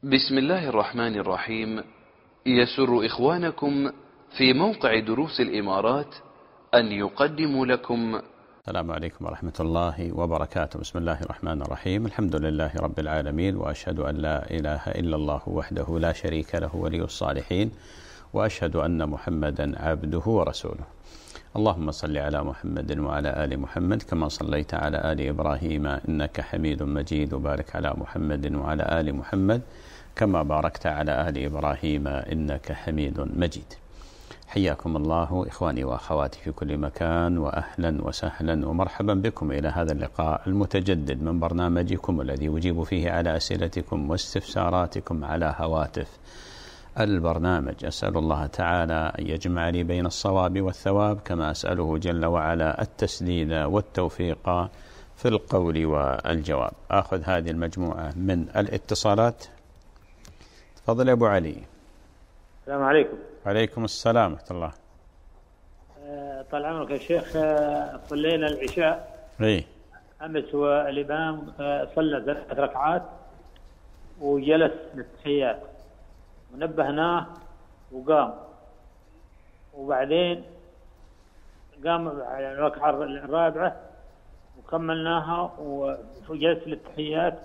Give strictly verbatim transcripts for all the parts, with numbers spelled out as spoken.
بسم الله الرحمن الرحيم. يسر إخوانكم في موقع دروس الإمارات أن يقدموا لكم. السلام عليكم ورحمة الله وبركاته. بسم الله الرحمن الرحيم. الحمد لله رب العالمين، وأشهد أن لا إله إلا الله وحده لا شريك له ولي الصالحين، وأشهد أن محمدا عبده ورسوله. اللهم صل على محمد وعلى آل محمد كما صليت على آل إبراهيم إنك حميد مجيد، وبارك على محمد وعلى آل محمد كما باركت على آل إبراهيم إنك حميد مجيد. حياكم الله إخواني وأخواتي في كل مكان، وأهلا وسهلا ومرحبا بكم إلى هذا اللقاء المتجدد من برنامجكم الذي أجيب فيه على أسئلتكم واستفساراتكم على هواتف البرنامج. أسأل الله تعالى أن يجمع لي بين الصواب والثواب، كما أسأله جل وعلا التسديد والتوفيق في القول والجواب. أخذ هذه المجموعة من الاتصالات. تفضل يا أبو علي. السلام عليكم. وعليكم السلام ورحمة الله. طال عمرك يا شيخ، صلينا العشاء اي أمس، والإمام صلى ثلاث ركعات وجلس للتحيات، ونبهناه وقام، وبعدين قام على الركعة الرابعة وكملناها وجلس للتحيات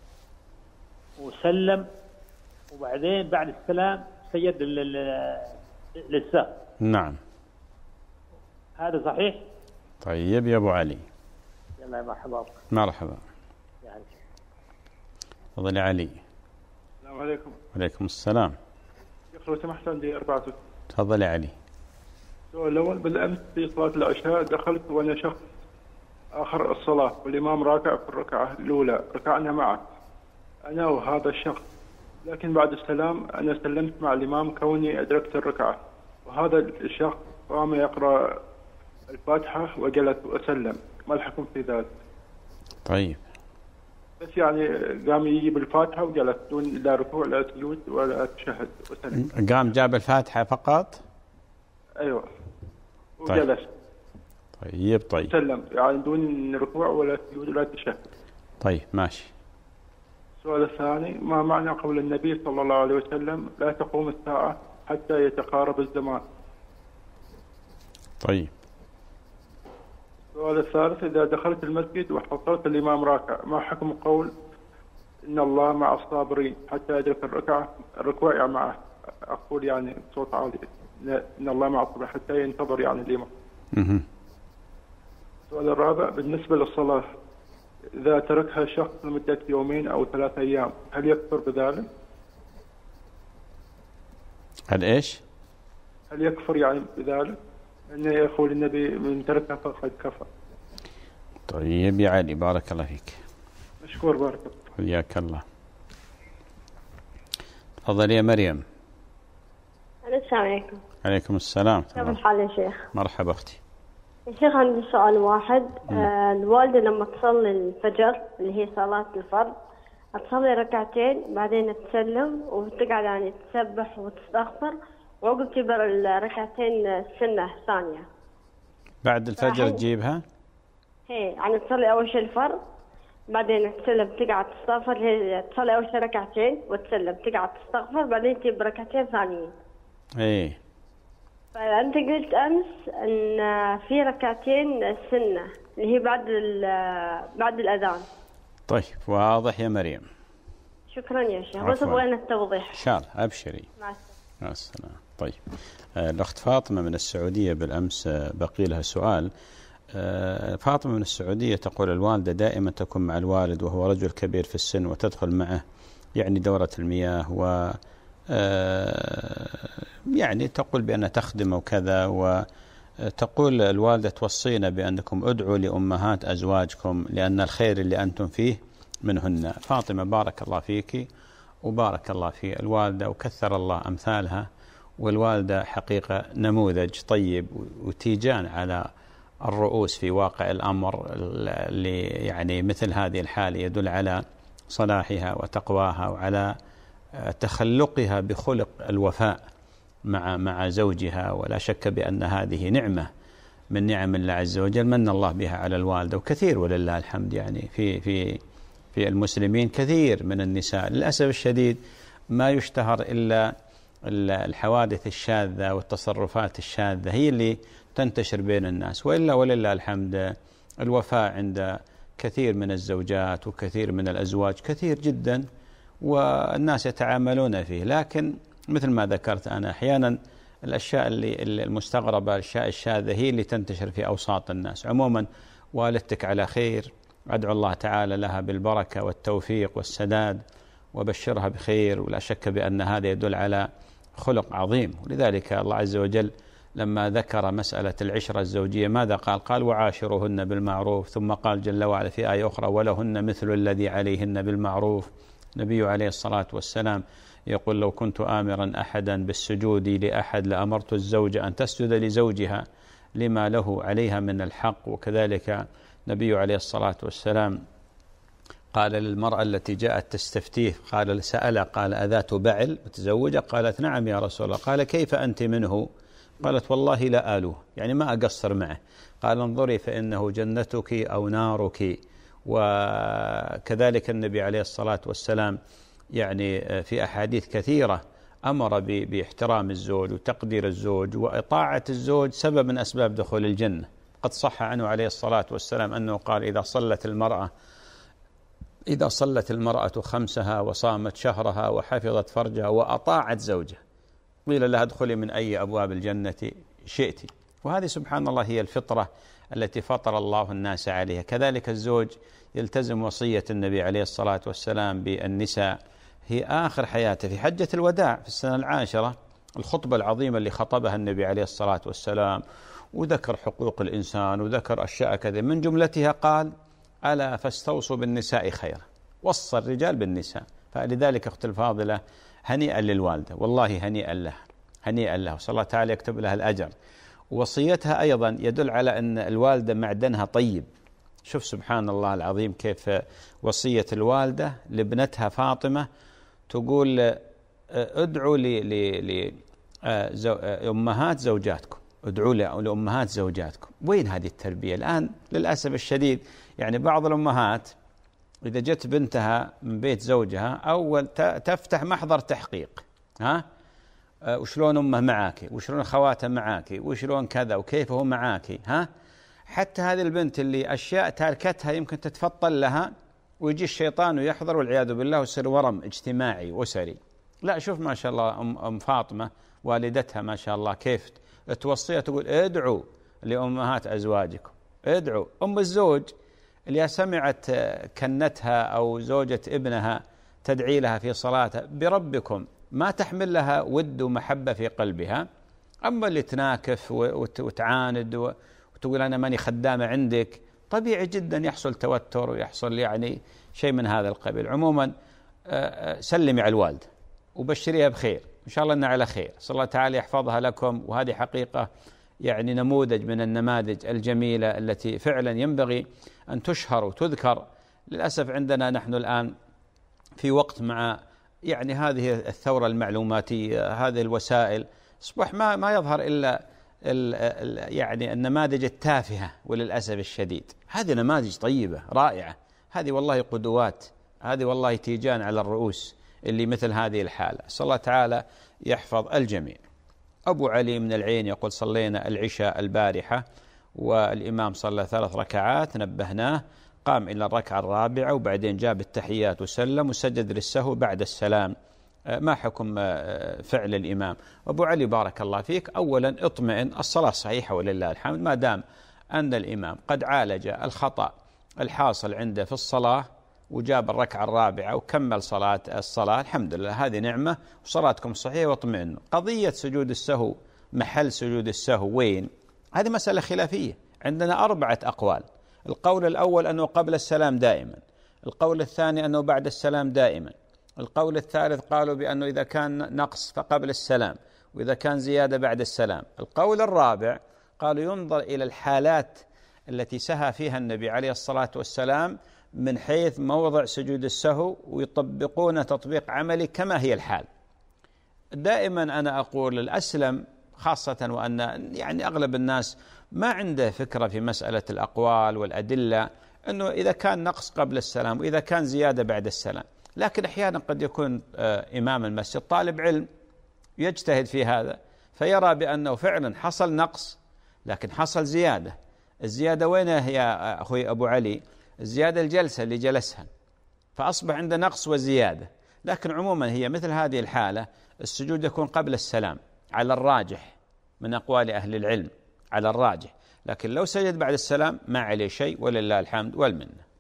وسلم، وبعدين بعد السلام سجد للسهو. نعم، هذا صحيح؟ طيب يا أبو علي. يلا يا مرحبا. مرحبا. تفضل يا علي. السلام عليكم. وعليكم السلام. لو سمحت عندي أربعة. تفضل يا علي. السؤال الأول، بالأمس في صلاة العشاء دخلت وأنا شخص آخر الصلاة والإمام راكع في الركعة الأولى، ركعنا معه أنا وهذا الشخص، لكن بعد السلام أنا سلمت مع الإمام كوني أدركت الركعة، وهذا الشخص قام يقرأ الفاتحة وجلس وأسلم، ما الحكم في ذلك؟ طيب، بس يعني قام يجيب الفاتحة وجلس دون لا ركوع لا سجود ولا تشهد وسلم. قام جاب الفاتحة فقط؟ أيوة، وجلس. طيب طيب سلم، يعني دون ركوع ولا سجود ولا تشهد. طيب ماشي. السؤال الثاني، ما معنى قول النبي صلى الله عليه وسلم لا تقوم الساعة حتى يتقارب الزمان؟ طيب. السؤال الثالث، إذا دخلت المسجد وحصلت الإمام راكع، ما حكم قول إن الله مع الصابرين حتى يدرك الركعة الركوع، يعني معه أقول يعني بصوت عالي إن الله مع الصابرين حتى ينتظر يعني الإمام. اها. السؤال الرابع، بالنسبة للصلاة إذا تركها شخص لمدة يومين أو ثلاثة أيام هل يكفر بذلك؟ هل إيش؟ هل يكفر يعني بذلك؟ أنه يقول النبي من تركها فقد كفر. طيب يا علي، بارك الله فيك. مشكور، بارك الله. حياك الله. تفضل يا مريم. السلام عليكم. عليكم السلام. كيف الحال يا شيخ؟ مرحبا أختي. يا شيخ عندي سؤال واحد. آه الوالدة لما تصلي الفجر اللي هي صلاة الفرض تصلي ركعتين، بعدين تسلم وتقعد يعني تسبح وتستغفر، وعقب تبر الركعتين السنة الثانية بعد الفجر تجيبها؟ هي يعني تصلي أول شيء الفرض، بعدين تسلم تقعد تستغفر، هي تصلي أول شيء ركعتين وتسلم تقعد تستغفر، بعدين تجيب ركعتين ثانيين. ايه. فأنت قلت أمس أن في ركعتين السنة اللي هي بعد بعد الأذان. طيب واضح يا مريم. شكرا يا شيخ، بس أبغى التوضيح. إن شاء الله، أبشري. مع السلامة. مع السلامة. طيب، الأخت فاطمة من السعودية بالأمس بقي لها سؤال. فاطمة من السعودية تقول الوالدة دائما تكون مع الوالد وهو رجل كبير في السن، وتدخل معه يعني دورة المياه، و يعني تقول بأن تخدم وكذا، وتقول الوالدة توصينا بأنكم ادعوا لأمهات أزواجكم لأن الخير اللي أنتم فيه منهن. فاطمة بارك الله فيك وبارك الله في الوالدة وكثر الله أمثالها، والوالدة حقيقة نموذج طيب وتيجان على الرؤوس في واقع الأمر، اللي يعني مثل هذه الحالة يدل على صلاحها وتقواها وعلى تخلقها بخلق الوفاء مع مع زوجها. ولا شك بأن هذه نعمة من نعم الله عز وجل من الله بها على الوالدة، وكثير ولله الحمد يعني في في في المسلمين كثير من النساء للأسف الشديد ما يشتهر إلا الحوادث الشاذة والتصرفات الشاذة هي اللي تنتشر بين الناس، وإلا ولله الحمد الوفاء عند كثير من الزوجات وكثير من الأزواج كثير جدا، والناس يتعاملون فيه. لكن مثل ما ذكرت أنا أحيانا الأشياء اللي المستغربة، الأشياء الشاذة هي اللي تنتشر في أوساط الناس. عموما والدتك على خير، أدعو الله تعالى لها بالبركة والتوفيق والسداد وبشرها بخير، ولا شك بأن هذا يدل على خلق عظيم. ولذلك الله عز وجل لما ذكر مسألة العشرة الزوجية ماذا قال؟ قال وعاشروهن بالمعروف، ثم قال جل وعلا في آية أخرى ولهن مثل الذي عليهن بالمعروف. النبي عليه الصلاة والسلام يقول لو كنت آمرا أحدا بالسجود لأحد لأمرت الزوجة أن تسجد لزوجها لما له عليها من الحق. وكذلك النبي عليه الصلاة والسلام قال للمرأة التي جاءت تستفتيه، قال سأل قال أذات بعل متزوجة؟ قالت نعم يا رسول الله. قال كيف أنت منه؟ قالت والله لا آلوه، يعني ما أقصر معه. قال انظري فإنه جنتك أو نارك. وكذلك النبي عليه الصلاة والسلام يعني في أحاديث كثيرة أمر باحترام الزوج وتقدير الزوج وإطاعة الزوج سبب من أسباب دخول الجنة. قد صح عنه عليه الصلاة والسلام أنه قال إذا صلت المرأة إذا صلت المرأة خمسها وصامت شهرها وحفظت فرجها وأطاعت زوجها قيل لها ادخلي من أي أبواب الجنة شئت. وهذه سبحان الله هي الفطرة التي فطر الله الناس عليها. كذلك الزوج يلتزم وصية النبي عليه الصلاة والسلام بالنساء. هي آخر حياته في حجة الوداع في السنة العاشرة الخطبة العظيمة اللي خطبها النبي عليه الصلاة والسلام، وذكر حقوق الإنسان وذكر أشياء كذا، من جملتها قال ألا فاستوصوا بالنساء خيرا، وصى الرجال بالنساء. فلذلك أختي الفاضلة هنيئا للوالدة، والله هنيئا لها هنيئا لها، وصلى الله تعالى يكتب لها الأجر. وصيتها أيضا يدل على أن الوالدة معدنها طيب. شوف سبحان الله العظيم كيف وصية الوالدة لابنتها فاطمة، تقول ادعوا لأمهات زوجاتكم، ادعوا لأمهات زوجاتكم. وين هذه التربية الآن؟ للأسف الشديد يعني بعض الأمهات إذا جت بنتها من بيت زوجها أول تفتح محضر تحقيق، ها وشلون أمه معاكي، وشلون خواتها معاكي، وشلون كذا، وكيف هو معاكي، ها حتى هذه البنت اللي أشياء تاركتها يمكن تتفطن لها ويجي الشيطان ويحضر والعياذ بالله ويصير ورم اجتماعي وأسري. لا شوف ما شاء الله أم, أم فاطمة والدتها ما شاء الله كيف توصيها، تقول ادعوا لأمهات أزواجكم، ادعوا. أم الزوج اللي سمعت كنتها أو زوجة ابنها تدعي لها في صلاتها بربكم ما تحمل لها ود ومحبة في قلبها. أما اللي تناكف وتعاند وتقول أنا ماني خدامة عندك، طبيعي جدا يحصل توتر ويحصل يعني شيء من هذا القبيل. عموما سلمي على الوالد وبشريها بخير، إن شاء الله أنها على خير، صلى الله تعالى يحفظها لكم. وهذه حقيقة يعني نموذج من النماذج الجميلة التي فعلا ينبغي أن تشهر وتذكر. للأسف عندنا نحن الآن في وقت مع يعني هذه الثورة المعلوماتية، هذه الوسائل أصبح ما ما يظهر إلا ال ال يعني النماذج التافهة، وللأسف الشديد هذه نماذج طيبة رائعة، هذه والله قدوات، هذه والله تيجان على الرؤوس اللي مثل هذه الحالة. صلى الله تعالى يحفظ الجميع. أبو علي من العين يقول صلينا العشاء البارحة والإمام صلى ثلاث ركعات، نبهناه قام إلى الركعة الرابعة وبعدين جاب التحيات وسلم وسجد للسهو بعد السلام، ما حكم فعل الإمام؟ أبو علي بارك الله فيك، أولا اطمئن، الصلاة صحيحة ولله الحمد، ما دام أن الإمام قد عالج الخطأ الحاصل عنده في الصلاة وجاب الركعة الرابعة وكمل صلاة الصلاة، الحمد لله هذه نعمة وصلاتكم صحيحة واطمئنوا. قضية سجود السهو، محل سجود السهو وين؟ هذه مسألة خلافية، عندنا أربعة أقوال. القول الأول أنه قبل السلام دائما، القول الثاني أنه بعد السلام دائما، القول الثالث قالوا بأنه إذا كان نقص فقبل السلام، وإذا كان زيادة بعد السلام. القول الرابع قالوا ينظر إلى الحالات التي سهى فيها النبي عليه الصلاة والسلام من حيث موضع سجود السهو ويطبقون تطبيق عملي كما هي الحال. دائما أنا أقول الأسلم خاصة وأن يعني أغلب الناس ما عنده فكرة في مسألة الأقوال والأدلة، أنه إذا كان نقص قبل السلام وإذا كان زيادة بعد السلام، لكن أحيانا قد يكون إمام المسجد طالب علم يجتهد في هذا فيرى بأنه فعلا حصل نقص لكن حصل زيادة. الزيادة وين يا أخوي أبو علي؟ الزيادة الجلسة اللي جلسها، فأصبح عنده نقص وزيادة. لكن عموما هي مثل هذه الحالة السجود يكون قبل السلام على الراجح من أقوال أهل العلم، على الراجح. لكن لو سجد بعد السلام ما عليه شيء ولله الحمد والمنة.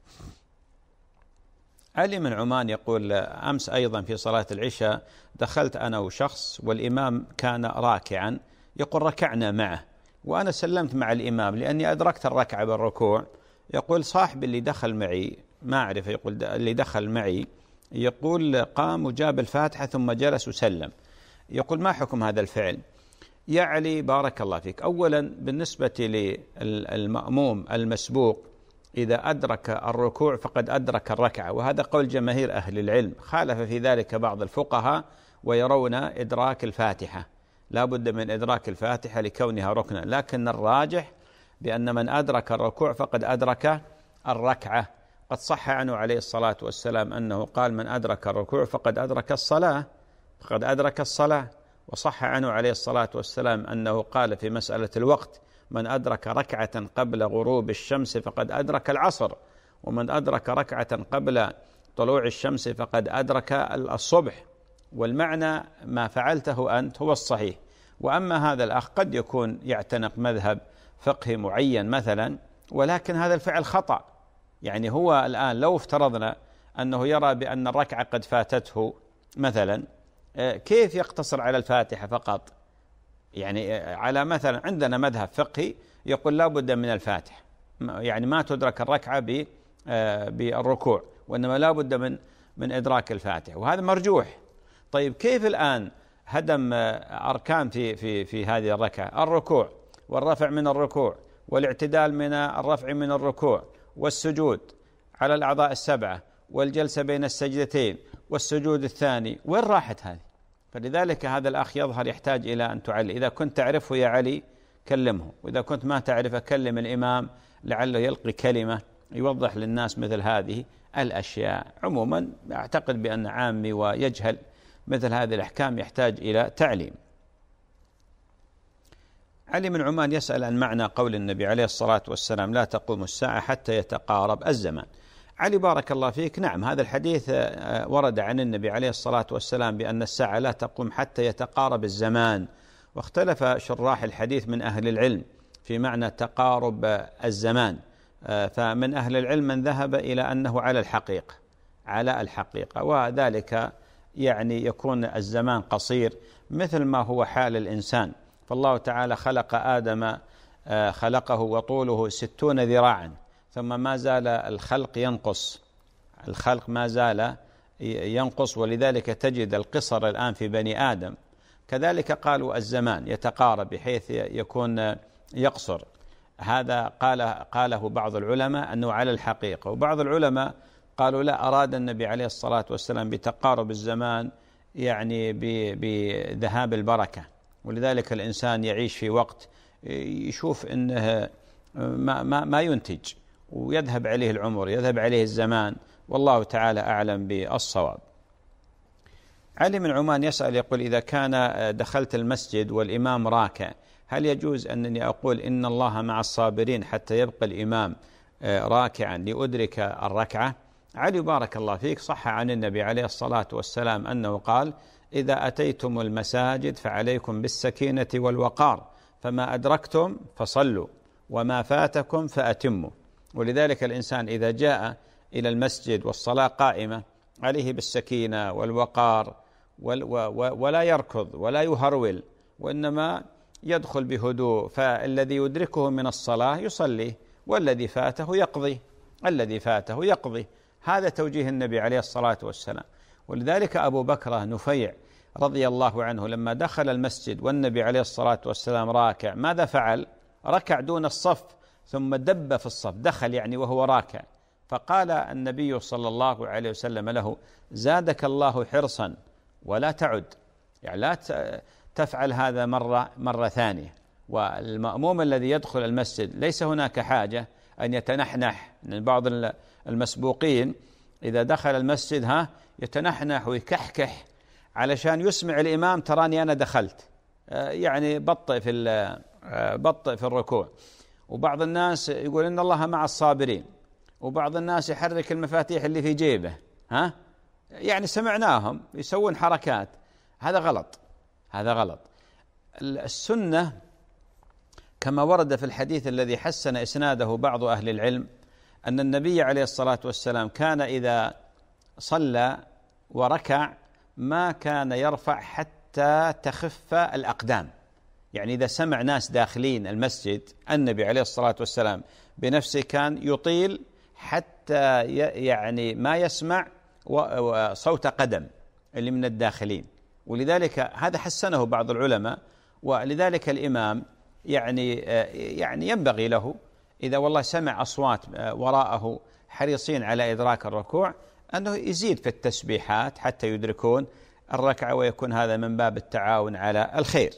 علي من عمان يقول أمس أيضا في صلاة العشاء دخلت أنا وشخص والإمام كان راكعا، يقول ركعنا معه وأنا سلمت مع الإمام لأني أدركت الركعة بالركوع. يقول صاحب اللي دخل معي ما أعرف، يقول اللي دخل معي يقول قام وجاب الفاتحة ثم جلس وسلم. يقول ما حكم هذا الفعل؟ يا علي بارك الله فيك، أولا بالنسبة للمأموم المسبوق إذا أدرك الركوع فقد أدرك الركعة، وهذا قول جماهير أهل العلم. خالف في ذلك بعض الفقهاء ويرون إدراك الفاتحة، لا بد من إدراك الفاتحة لكونها ركنا، لكن الراجح بأن من أدرك الركوع فقد أدرك الركعة. قد صح عنه عليه الصلاة والسلام أنه قال من أدرك الركوع فقد أدرك الصلاة، فقد أدرك الصلاة. وصح عنه عليه الصلاة والسلام أنه قال في مسألة الوقت من أدرك ركعة قبل غروب الشمس فقد أدرك العصر، ومن أدرك ركعة قبل طلوع الشمس فقد أدرك الصبح. والمعنى ما فعلته أنت هو الصحيح. وأما هذا الأخ قد يكون يعتنق مذهب فقهي معين مثلا، ولكن هذا الفعل خطأ. يعني هو الآن لو افترضنا أنه يرى بأن الركعة قد فاتته مثلا، كيف يقتصر على الفاتحة فقط؟ يعني على مثلا عندنا مذهب فقهي يقول لا بد من الفاتحة، يعني ما تدرك الركعة بالركوع، وإنما لا بد من من إدراك الفاتحة، وهذا مرجوح. طيب كيف الآن هدم أركان في في في هذه الركعة؟ الركوع والرفع من الركوع والاعتدال من الرفع من الركوع والسجود على الأعضاء السبعة والجلسة بين السجدتين والسجود الثاني، وين راحت هذه؟ فلذلك هذا الأخ يظهر يحتاج إلى أن تعلي. إذا كنت تعرفه يا علي كلمه، وإذا كنت ما تعرفه كلم الإمام لعله يلقي كلمة يوضح للناس مثل هذه الأشياء. عموما أعتقد بأن عامي ويجهل مثل هذه الأحكام يحتاج إلى تعليم. علي من عمان يسأل عن معنى قول النبي عليه الصلاة والسلام لا تقوم الساعة حتى يتقارب الزمان. علي بارك الله فيك، نعم هذا الحديث ورد عن النبي عليه الصلاة والسلام بأن الساعة لا تقوم حتى يتقارب الزمان، واختلف شراح الحديث من أهل العلم في معنى تقارب الزمان. فمن أهل العلم من ذهب إلى أنه على الحقيقة، على الحقيقة، وذلك يعني يكون الزمان قصير مثل ما هو حال الإنسان. فالله تعالى خلق آدم خلقه وطوله ستون ذراعا، ثم ما زال الخلق ينقص، الخلق ما زال ينقص، ولذلك تجد القصر الآن في بني آدم. كذلك قالوا الزمان يتقارب بحيث يكون يقصر. هذا قال قاله بعض العلماء أنه على الحقيقة، وبعض العلماء قالوا لا، أراد النبي عليه الصلاة والسلام بتقارب الزمان يعني بذهاب البركة، ولذلك الإنسان يعيش في وقت يشوف أنه ما, ما, ما ينتج ويذهب عليه العمر، يذهب عليه الزمان، والله تعالى أعلم بالصواب. علي من عمان يسأل يقول إذا كان دخلت المسجد والإمام راكع هل يجوز أنني أقول إن الله مع الصابرين حتى يبقى الإمام راكعا لأدرك الركعة؟ علي بارك الله فيك، صح عن النبي عليه الصلاة والسلام أنه قال إذا أتيتم المساجد فعليكم بالسكينة والوقار، فما أدركتم فصلوا وما فاتكم فأتموا. ولذلك الإنسان إذا جاء إلى المسجد والصلاة قائمة عليه بالسكينة والوقار ولا يركض ولا يهرول، وإنما يدخل بهدوء، فالذي يدركه من الصلاة يصلي والذي فاته يقضي، الذي فاته يقضي. هذا توجيه النبي عليه الصلاة والسلام. ولذلك أبو بكر نفيع رضي الله عنه لما دخل المسجد والنبي عليه الصلاة والسلام راكع ماذا فعل؟ ركع دون الصف ثم دب في الصف، دخل يعني وهو راكع، فقال النبي صلى الله عليه وسلم له زادك الله حرصا ولا تعد، يعني لا تفعل هذا مرة مرة ثانية. والمأموم الذي يدخل المسجد ليس هناك حاجة أن يتنحنح. بعض المسبوقين إذا دخل المسجد ها يتنحنح ويكحكح علشان يسمع الإمام تراني أنا دخلت، يعني بطئ في بطئ في الركوع. وبعض الناس يقول إن الله مع الصابرين، وبعض الناس يحرك المفاتيح اللي في جيبه، ها يعني سمعناهم يسوون حركات، هذا غلط، هذا غلط. السنة كما ورد في الحديث الذي حسن إسناده بعض أهل العلم أن النبي عليه الصلاة والسلام كان إذا صلى وركع ما كان يرفع حتى تخف الأقدام. يعني إذا سمع ناس داخلين المسجد النبي عليه الصلاة والسلام بنفسه كان يطيل حتى يعني ما يسمع صوت قدم اللي من الداخلين، ولذلك هذا حسنه بعض العلماء. ولذلك الإمام يعني يعني ينبغي له إذا والله سمع أصوات وراءه حريصين على إدراك الركوع أنه يزيد في التسبيحات حتى يدركون الركعة، ويكون هذا من باب التعاون على الخير.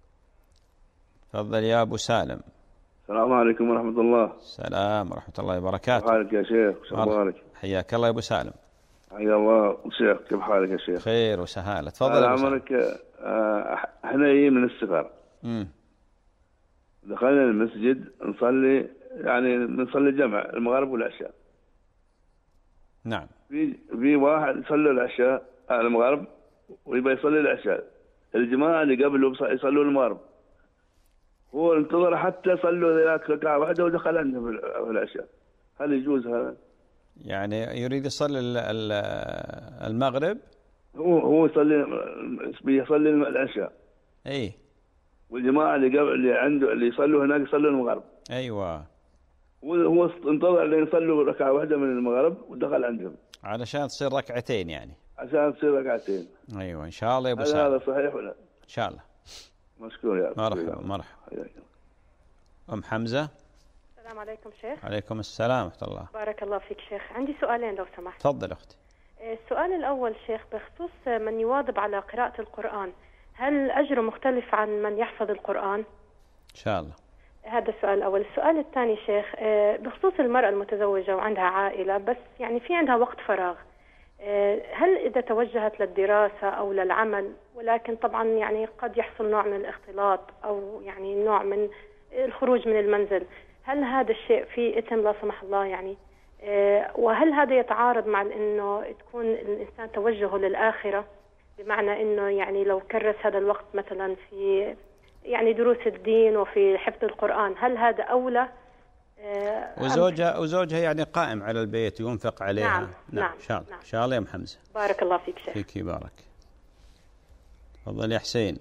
تفضل يا أبو سالم. السلام عليكم ورحمة الله. السلام ورحمة الله وبركاته. كيف حالك يا شيخ؟ شو أخبارك؟ حياك الله يا أبو سالم. حيا الله شيخ، كيف حالك يا شيخ؟ خير وسهالة. تفضل يا أبو سالم. عمرك احنا جايين من السفر. امم دخلنا المسجد نصلي، يعني نصلي جمع المغرب والعشاء. نعم. في في واحد يصلي العشاء المغرب ويبغى يصلي العشاء، الجماعة اللي قبله يصلوا المغرب، هو انتظر حتى صلوا ذاك ركعة واحدة ودخل عندهم في العشاء. هل يجوز هذا؟ يعني يريد يصلي المغرب، هو هو يصلي بيصلي العشاء. اي. والجماعة اللي قبل اللي عنده اللي يصلوا هناك يصلوا المغرب. ايوه. هو انتظر لين يصلوا ركعة واحدة من المغرب ودخل عندهم. علشان تصير ركعتين يعني. عشان تصير ركعتين. ايوه ان شاء الله يا ابو سالم. هذا صحيح ولا؟ ان شاء الله. مشكور يا مرحبا مرحبا. ام حمزة. السلام عليكم شيخ. عليكم السلام ورحمة الله. بارك الله فيك شيخ. عندي سؤالين لو سمحت. تفضل أختي. السؤال الأول شيخ بخصوص من يواظب على قراءة القرآن، هل أجره مختلف عن من يحفظ القرآن؟ إن شاء الله. هذا السؤال الأول. السؤال الثاني شيخ بخصوص المرأة المتزوجة وعندها عائلة بس يعني في عندها وقت فراغ، هل إذا توجهت للدراسة أو للعمل، ولكن طبعا يعني قد يحصل نوع من الاختلاط أو يعني نوع من الخروج من المنزل، هل هذا الشيء فيه إثم لا سمح الله يعني؟ وهل هذا يتعارض مع إنه تكون الإنسان توجهه للآخرة، بمعنى إنه يعني لو كرس هذا الوقت مثلا في يعني دروس الدين وفي حفظ القرآن، هل هذا أولى؟ وزوجها وزوجها يعني قائم على البيت ينفق عليها. نعم نعم, نعم إن شاء الله. نعم. إن شاء الله يا محمزة. بارك الله فيك شيخ. فيك بارك. تفضل يا حسين.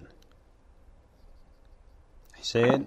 حسين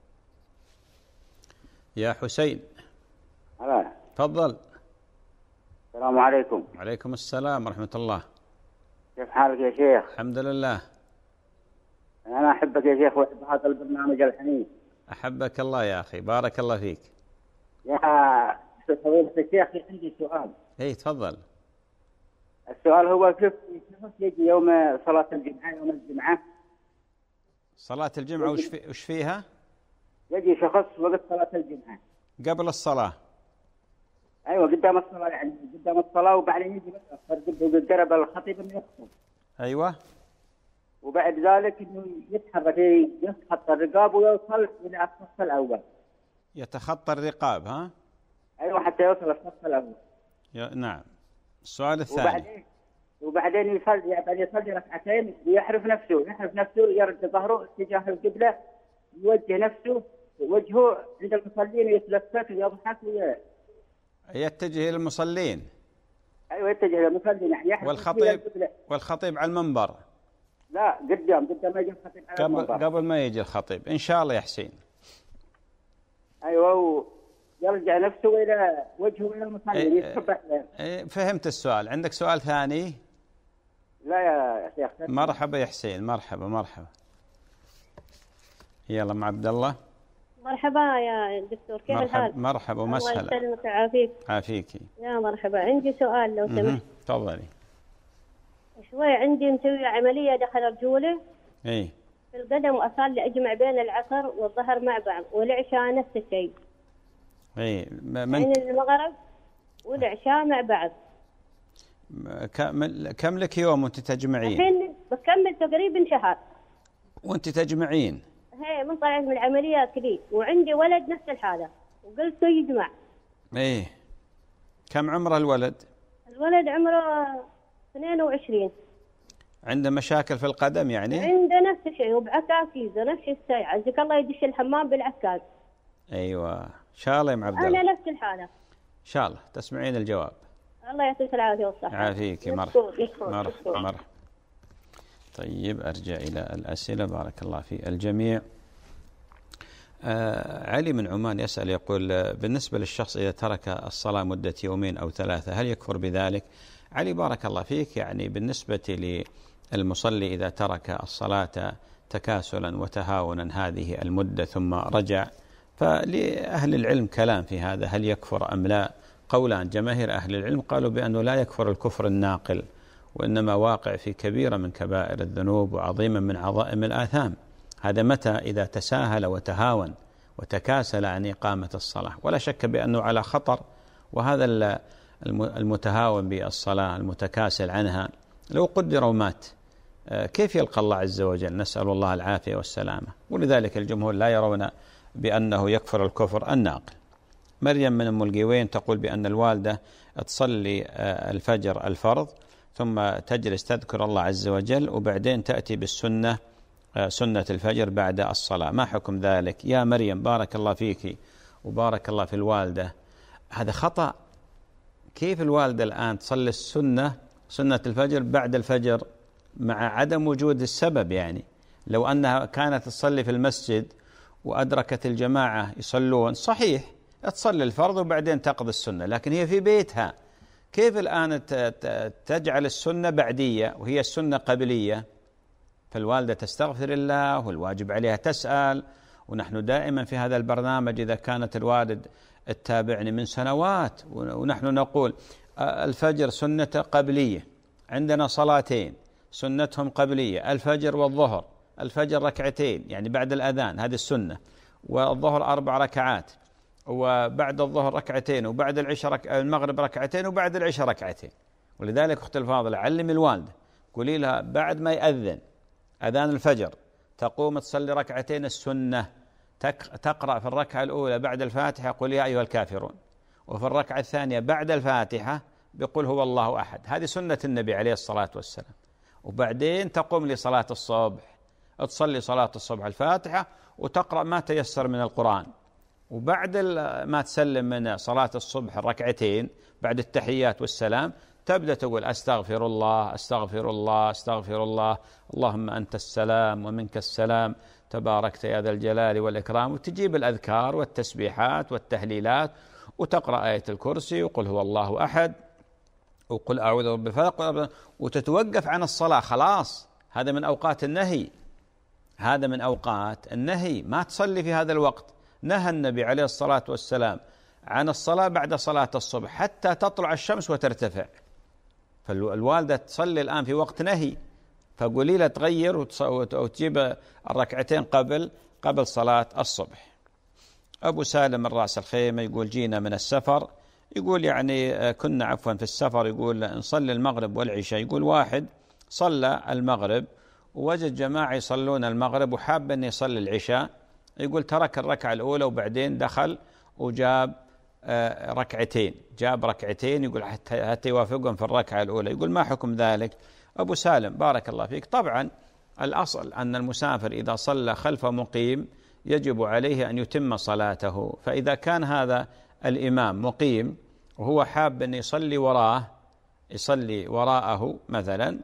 يا حسين. هلا. تفضل. السلام عليكم. وعليكم السلام ورحمة الله. كيف حالك يا شيخ؟ الحمد لله. أنا أحبك يا شيخ وأحب هذا البرنامج الحنين. أحبك الله يا أخي، بارك الله فيك. يا فضيلة الشيخ عندي سؤال. إيه تفضل. السؤال هو كيف كيف يجي يوم صلاة الجمعة يوم الجمعة؟ صلاة الجمعة وش في وش فيها؟ يجي شخص وقت صلاة الجمعة. قبل الصلاة. أيوة قدام الصلاة، يعني قدام الصلاة وبعدين يجي متأخر قرب الخطيب إنه يخطب. أيوة. وبعد ذلك إنه يتحرك يتخطى الرقاب ويوصل إلى الصف الأول. يتخطى الرقاب ها؟ أيوة حتى يوصل الصف الأول. نعم. السؤال الثاني. وبعدين وبعدين يصلي يعني يصلي ركعتين ويحرف نفسه يحرف نفسه يرد ظهره اتجاه القبلة، يوجه نفسه وجهه عند المصلين ويتلفت ويضحك وي... يتجه إلى المصلين. أيوة يتجه إلى المصلين يعني يحرف. والخطيب والخطيب على المنبر. لا قدام قدام ما يجي الخطيب على قبل المنبر. قبل ما يجي الخطيب إن شاء الله يا حسين. أيوة يرجع نفسه إلى وجهه إلى المصلين يتحب. فهمت السؤال. عندك سؤال ثاني؟ لا يا شيخ. مرحبا يا حسين. مرحبا مرحبا. يلا مع عبد الله. مرحبا يا دكتور، كيف مرحب الحال؟ مرحبا ومسهلا. الله يسلمك ويعافيك. عافيكي. يا مرحبا. عندي سؤال لو سمحت. تفضلي. شوي عندي مسوي عملية دخل رجولي اي في القدم، وأصلي أجمع بين العصر والظهر مع بعض، والعشاء نفس الشيء. اي من بين المغرب والعشاء مع بعض. كم لك يوم وانت تجمعين؟ الحين بكمل تقريبا شهر وانت تجمعين. هي من طلعت من العمليات لي، وعندي ولد نفس الحالة وقلت يجمع. ايه كم عمره الولد؟ الولد عمره اثنين وعشرين. عنده مشاكل في القدم يعني؟ عنده نفس الشيء وبعكاكيزه نفس الشيء، عزك الله يدش الحمام بالعكاز. ايوه ان شاء الله يا ام عبد الله. انا نفس الحالة. ان شاء الله تسمعين الجواب. الله يعطيك العافية والصحة. عافيك. مرحبا مرحبا مرحبا. طيب أرجع إلى الأسئلة. بارك الله في الجميع. آه علي من عمان يسأل يقول بالنسبة للشخص إذا ترك الصلاة مدة يومين أو ثلاثة هل يكفر بذلك؟ علي بارك الله فيك، يعني بالنسبة للمصلي إذا ترك الصلاة تكاسلا وتهاونا هذه المدة ثم رجع، فلأهل العلم كلام في هذا هل يكفر أم لا. قولان جماهير أهل العلم قالوا بأنه لا يكفر الكفر الناقل، وإنما واقع في كبيرة من كبائر الذنوب وعظيما من عظائم الآثام. هذا متى إذا تساهل وتهاون وتكاسل عن إقامة الصلاة، ولا شك بأنه على خطر. وهذا المتهاون بالصلاة المتكاسل عنها لو قدر ومات كيف يلقى الله عز وجل؟ نسأل الله العافية والسلامة. ولذلك الجمهور لا يرون بأنه يكفر الكفر الناقل. مريم من أم القوين تقول بأن الوالدة تصلي الفجر الفرض ثم تجلس تذكر الله عز وجل وبعدين تأتي بالسنة سنة الفجر بعد الصلاة، ما حكم ذلك؟ يا مريم بارك الله فيك وبارك الله في الوالدة، هذا خطأ. كيف الوالدة الآن تصلي السنة سنة الفجر بعد الفجر مع عدم وجود السبب؟ يعني لو أنها كانت تصلي في المسجد وأدركت الجماعة يصلون صحيح تصلي الفرض وبعدين تقضي السنة، لكن هي في بيتها، كيف الآن تجعل السنة بعدية وهي السنة قبلية؟ فالوالدة تستغفر الله والواجب عليها تسأل. ونحن دائما في هذا البرنامج إذا كانت الوالد التابعني من سنوات ونحن نقول الفجر سنة قبلية، عندنا صلاتين سنتهم قبلية، الفجر والظهر، الفجر ركعتين يعني بعد الأذان هذه السنة، والظهر أربع ركعات، وبعد الظهر ركعتين، وبعد العشاء رك... المغرب ركعتين، وبعد العشاء ركعتين. ولذلك أختي الفاضلة علم الوالدة، قولي لها بعد ما يأذن أذان الفجر تقوم تصلي ركعتين السنة، تك... تقرأ في الركعة الأولى بعد الفاتحة قل يا أيها الكافرون، وفي الركعة الثانية بعد الفاتحة بقول هو الله أحد. هذه سنة النبي عليه الصلاة والسلام. وبعدين تقوم لصلاة الصبح، تصلي صلاة الصبح الفاتحة وتقرأ ما تيسر من القرآن، وبعد ما تسلم من صلاة الصبح الركعتين بعد التحيات والسلام تبدأ تقول أستغفر الله أستغفر الله أستغفر الله اللهم أنت السلام ومنك السلام تباركت يا ذا الجلال والإكرام، وتجيب الأذكار والتسبيحات والتهليلات وتقرأ آية الكرسي وقل هو الله أحد وقل أعوذ برب الفلق، وتتوقف عن الصلاة. خلاص هذا من أوقات النهي، هذا من أوقات النهي، ما تصلي في هذا الوقت. نهى النبي عليه الصلاة والسلام عن الصلاة بعد صلاة الصبح حتى تطلع الشمس وترتفع. فالوالدة تصلي الآن في وقت نهي، فقولي لها تغير وتجيب الركعتين قبل قبل صلاة الصبح. أبو سالم من رأس الخيمة يقول جينا من السفر، يقول يعني كنا عفوا في السفر، يقول نصلي المغرب والعشاء، يقول واحد صلى المغرب ووجد جماعة يصلون المغرب وحاب أن يصلي العشاء، يقول ترك الركعة الأولى وبعدين دخل وجاب ركعتين، جاب ركعتين يقول حتى, حتى يوافقهم في الركعة الأولى، يقول ما حكم ذلك؟ أبو سالم بارك الله فيك، طبعا الأصل أن المسافر إذا صلى خلف مقيم يجب عليه أن يتم صلاته، فإذا كان هذا الإمام مقيم وهو حاب أن يصلي وراه يصلي وراءه مثلا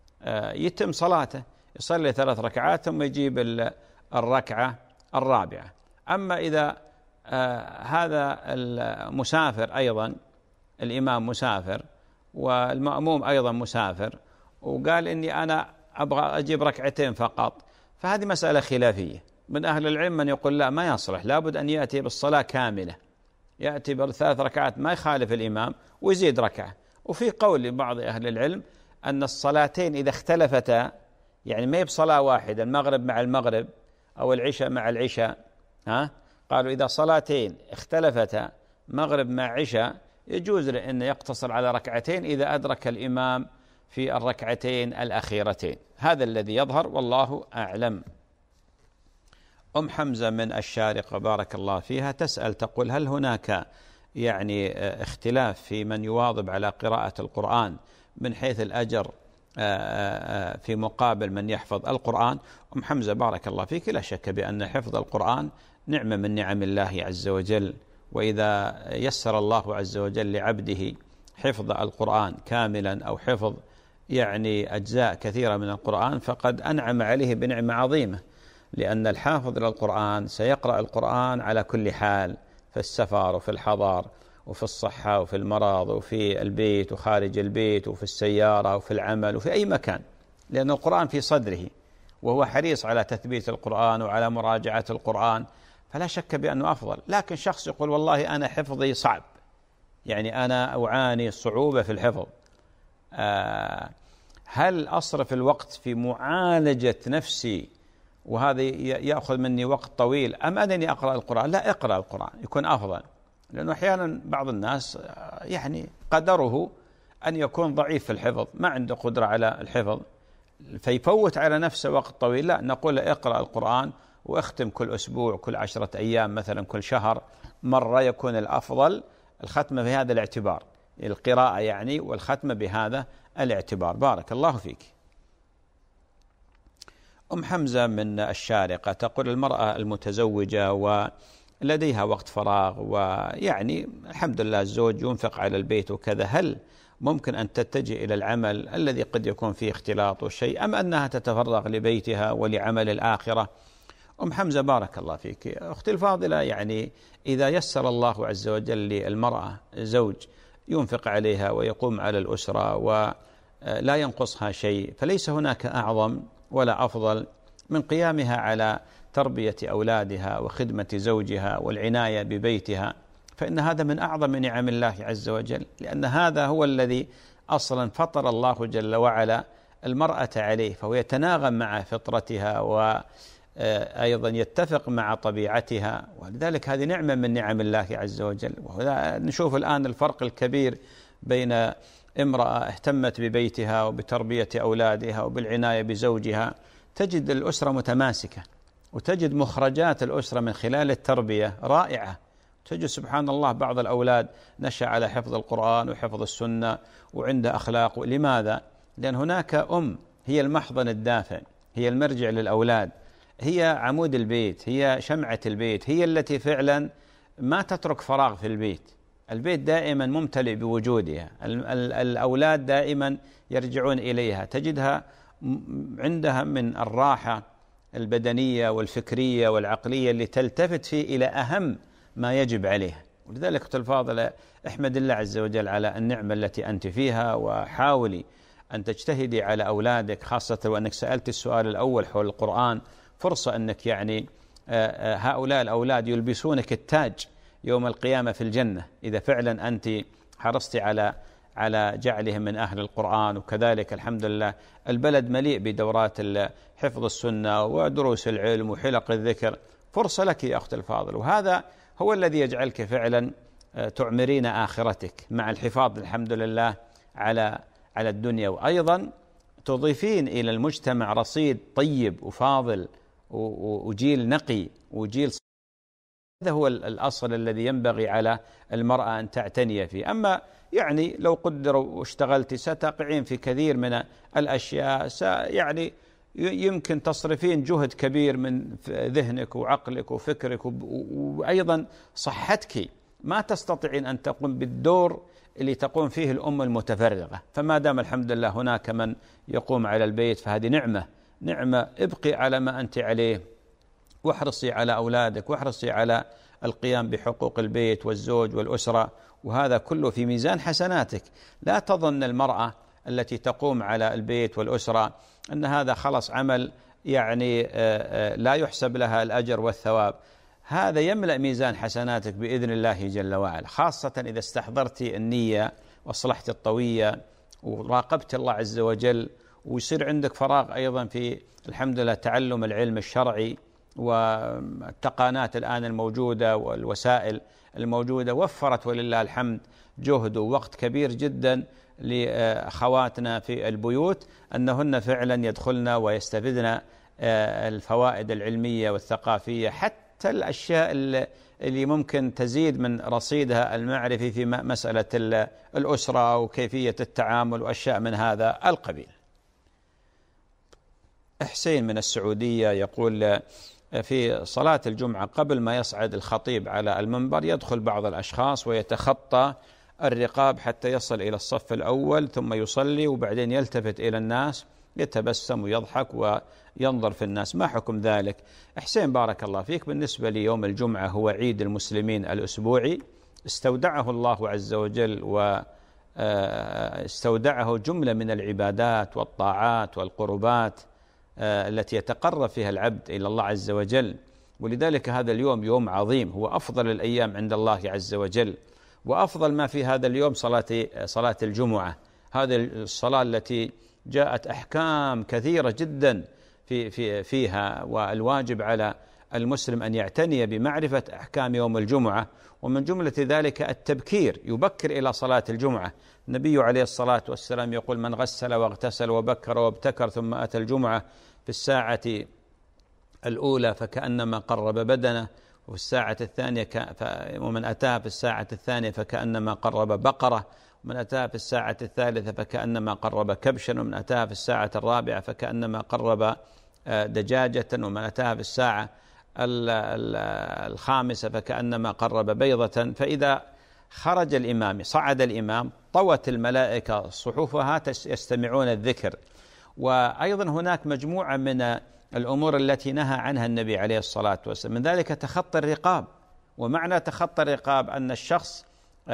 يتم صلاته، يصلي ثلاث ركعات ثم يجيب الركعة الرابعة. أما إذا آه هذا المسافر أيضا الإمام مسافر والمأموم أيضا مسافر وقال إني أنا أبغى أجيب ركعتين فقط، فهذه مسألة خلافية. من أهل العلم من يقول لا ما يصلح، لابد أن يأتي بالصلاة كاملة، يأتي بثلاث ركعات ما يخالف الإمام ويزيد ركعة. وفي قول لبعض أهل العلم أن الصلاتين إذا اختلفتا، يعني ما هي بصلاة واحدة المغرب مع المغرب أو العشاء مع العشاء، ها قالوا إذا صلاتين اختلفتا مغرب مع عشاء يجوز له أن يقتصر على ركعتين إذا أدرك الإمام في الركعتين الأخيرتين. هذا الذي يظهر والله أعلم. أم حمزة من الشارقة بارك الله فيها تسأل تقول: هل هناك يعني اختلاف في من يواظب على قراءة القرآن من حيث الأجر في مقابل من يحفظ القرآن؟ أم حمزة بارك الله فيك، لا شك بأن حفظ القرآن نعمة من نعم الله عز وجل، وإذا يسر الله عز وجل لعبده حفظ القرآن كاملا أو حفظ يعني أجزاء كثيرة من القرآن فقد أنعم عليه بنعمة عظيمة، لأن الحافظ للقرآن سيقرأ القرآن على كل حال، في السفر وفي الحضر وفي الصحة وفي المرض وفي البيت وخارج البيت وفي السيارة وفي العمل وفي أي مكان، لأن القرآن في صدره وهو حريص على تثبيت القرآن وعلى مراجعة القرآن، فلا شك بأنه أفضل. لكن شخص يقول: والله أنا حفظي صعب، يعني أنا أعاني صعوبة في الحفظ، آه هل أصرف الوقت في معالجة نفسي وهذا يأخذ مني وقت طويل، أم أنني أقرأ القرآن؟ لا، اقرأ القرآن يكون أفضل، لأنه أحيانا بعض الناس يعني قدره أن يكون ضعيف في الحفظ، ما عنده قدرة على الحفظ فيفوت على نفسه وقت طويل. لا، نقول اقرأ القرآن واختم كل أسبوع، كل عشرة أيام مثلا، كل شهر مرة، يكون الأفضل الختمة بهذا الاعتبار، القراءة يعني والختمة بهذا الاعتبار. بارك الله فيك. أم حمزة من الشارقة تقول: المرأة المتزوجة ولديها وقت فراغ ويعني الحمد لله الزوج ينفق على البيت وكذا، هل ممكن أن تتجه إلى العمل الذي قد يكون فيه اختلاط وشيء، أم أنها تتفرغ لبيتها ولعمل الآخرة؟ أم حمزة بارك الله فيك. أختي الفاضلة، يعني إذا يسر الله عز وجل للمرأة زوج ينفق عليها ويقوم على الأسرة ولا ينقصها شيء، فليس هناك أعظم ولا أفضل من قيامها على تربية أولادها وخدمة زوجها والعناية ببيتها، فإن هذا من أعظم نعم الله عز وجل، لأن هذا هو الذي أصلا فطر الله جل وعلا المرأة عليه، فهو يتناغم مع فطرتها وأيضا يتفق مع طبيعتها، ولذلك هذه نعمة من نعم الله عز وجل. نشوف الآن الفرق الكبير بين امرأة اهتمت ببيتها وبتربية أولادها وبالعناية بزوجها، تجد الأسرة متماسكة، وتجد مخرجات الأسرة من خلال التربية رائعة. تجد سبحان الله بعض الأولاد نشأ على حفظ القرآن وحفظ السنة وعنده أخلاق. لماذا؟ لأن هناك أم هي المحضن الدافع، هي المرجع للأولاد، هي عمود البيت، هي شمعة البيت، هي التي فعلا ما تترك فراغ في البيت. البيت دائما ممتلئ بوجودها، الأولاد دائما يرجعون إليها، تجدها عندها من الراحة البدنية والفكرية والعقلية اللي تلتفت فيه إلى أهم ما يجب عليها. ولذلك أختي الفاضلة، احمد الله عز وجل على النعمة التي أنت فيها، وحاولي أن تجتهدي على أولادك، خاصة وأنك سألت السؤال الأول حول القرآن، فرصة أنك يعني هؤلاء الأولاد يلبسونك التاج يوم القيامة في الجنة إذا فعلا أنت حرصت على على جعلهم من أهل القرآن. وكذلك الحمد لله البلد مليء بدورات حفظ السنة ودروس العلم وحلق الذكر، فرصة لك يا أختي الفاضل، وهذا هو الذي يجعلك فعلا تعمرين آخرتك مع الحفاظ الحمد لله على على الدنيا، وأيضا تضيفين إلى المجتمع رصيد طيب وفاضل وجيل نقي وجيل. هذا هو الأصل الذي ينبغي على المرأة أن تعتني فيه. أما يعني لو قدر واشتغلت ستقعين في كثير من الأشياء، يعني يمكن تصرفين جهد كبير من ذهنك وعقلك وفكرك وأيضا صحتك، ما تستطيعين أن تقوم بالدور اللي تقوم فيه الأم المتفرغة. فما دام الحمد لله هناك من يقوم على البيت فهذه نعمة نعمة ابقي على ما أنت عليه، واحرصي على أولادك، واحرصي على القيام بحقوق البيت والزوج والأسرة، وهذا كله في ميزان حسناتك. لا تظن المرأة التي تقوم على البيت والأسرة أن هذا خلص عمل يعني لا يحسب لها الأجر والثواب، هذا يملأ ميزان حسناتك بإذن الله جل وعلا، خاصة إذا استحضرت النية وصلحت الطوية وراقبت الله عز وجل، ويصير عندك فراغ أيضا في الحمد لله تعلم العلم الشرعي والتقانات الآن الموجودة والوسائل الموجودة وفرت ولله الحمد جهد ووقت كبير جدا لأخواتنا في البيوت أنهن فعلا يدخلن ويستفدن الفوائد العلمية والثقافية، حتى الأشياء اللي ممكن تزيد من رصيدها المعرفي في مسألة الأسرة وكيفية التعامل وأشياء من هذا القبيل. حسين من السعودية يقول: في صلاة الجمعة قبل ما يصعد الخطيب على المنبر يدخل بعض الأشخاص ويتخطى الرقاب حتى يصل إلى الصف الأول ثم يصلي، وبعدين يلتفت إلى الناس يتبسم ويضحك وينظر في الناس، ما حكم ذلك؟ حسين بارك الله فيك، بالنسبة ليوم الجمعة هو عيد المسلمين الأسبوعي، استودعه الله عز وجل واستودعه جملة من العبادات والطاعات والقربات التي يتقرب فيها العبد إلى الله عز وجل، ولذلك هذا اليوم يوم عظيم، هو أفضل الأيام عند الله عز وجل، وأفضل ما في هذا اليوم صلاة صلاة الجمعة، هذه الصلاة التي جاءت أحكام كثيرة جدا في في فيها، والواجب على المسلم أن يعتني بمعرفة أحكام يوم الجمعة، ومن جملة ذلك التبكير، يبكر إلى صلاة الجمعة. النبي عليه الصلاة والسلام يقول: من غسل واغتسل وبكر وابتكر ثم أتى الجمعة في الساعة الأولى فكأنما قرب بدنه، وفي الساعة الثانية ك... ومن أتاها في الساعة الثانية فكأنما قرب بقرة، ومن أتاها في الساعة الثالثة فكأنما قرب كبشا، ومن أتاها في الساعة الرابعة فكأنما قرب دجاجة، ومن أتاها في الساعة الخامسة فكأنما قرب بيضة. فإذا خرج الإمام صعد الإمام طوت الملائكة صحفها يستمعون الذكر. وأيضا هناك مجموعة من الأمور التي نهى عنها النبي عليه الصلاة والسلام، من ذلك تخطي الرقاب، ومعنى تخطي الرقاب أن الشخص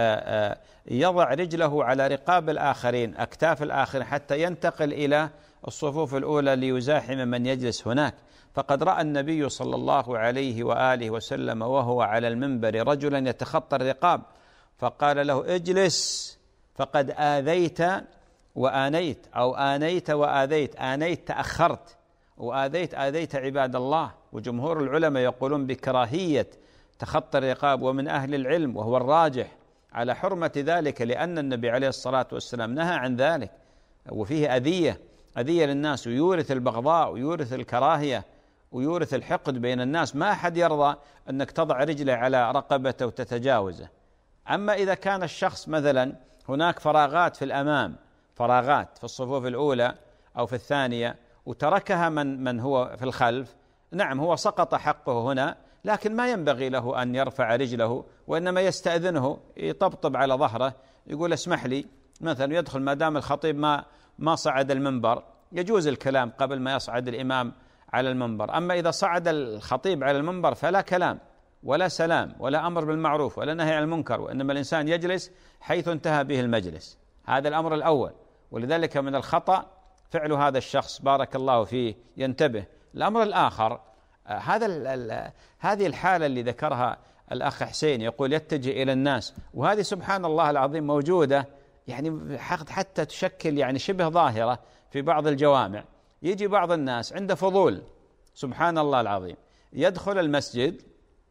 يضع رجله على رقاب الآخرين، أكتاف الآخرين، حتى ينتقل إلى الصفوف الأولى ليزاحم من يجلس هناك. فقد رأى النبي صلى الله عليه وآله وسلم وهو على المنبر رجلا يتخطى الرقاب، فقال له: اجلس فقد آذيت وآنيت، أو آنيت وآذيت، آنيت تأخرت، وآذيت آذيت عباد الله. وجمهور العلماء يقولون بكراهية تخطي الرقاب، ومن أهل العلم وهو الراجح على حرمة ذلك، لأن النبي عليه الصلاة والسلام نهى عن ذلك، وفيه أذية أذية للناس، ويورث البغضاء ويورث الكراهية ويورث الحقد بين الناس. ما أحد يرضى أنك تضع رجله على رقبته وتتجاوزه. أما إذا كان الشخص مثلا هناك فراغات في الأمام، فراغات في الصفوف الأولى أو في الثانية، وتركها من من هو في الخلف، نعم هو سقط حقه هنا، لكن ما ينبغي له أن يرفع رجله، وإنما يستأذنه، يطبطب على ظهره، يقول: اسمح لي مثلا، يدخل ما دام الخطيب ما ما صعد المنبر، يجوز الكلام قبل ما يصعد الإمام على المنبر. أما إذا صعد الخطيب على المنبر فلا كلام ولا سلام ولا أمر بالمعروف ولا نهي عن المنكر، وإنما الإنسان يجلس حيث انتهى به المجلس. هذا الأمر الأول، ولذلك من الخطأ فعل هذا الشخص، بارك الله فيه، ينتبه. الأمر الآخر، هذا هذه الحالة اللي ذكرها الأخ حسين، يقول يتجه إلى الناس، وهذه سبحان الله العظيم موجودة، يعني حتى تشكل يعني شبه ظاهرة في بعض الجوامع. يجي بعض الناس عنده فضول، سبحان الله العظيم، يدخل المسجد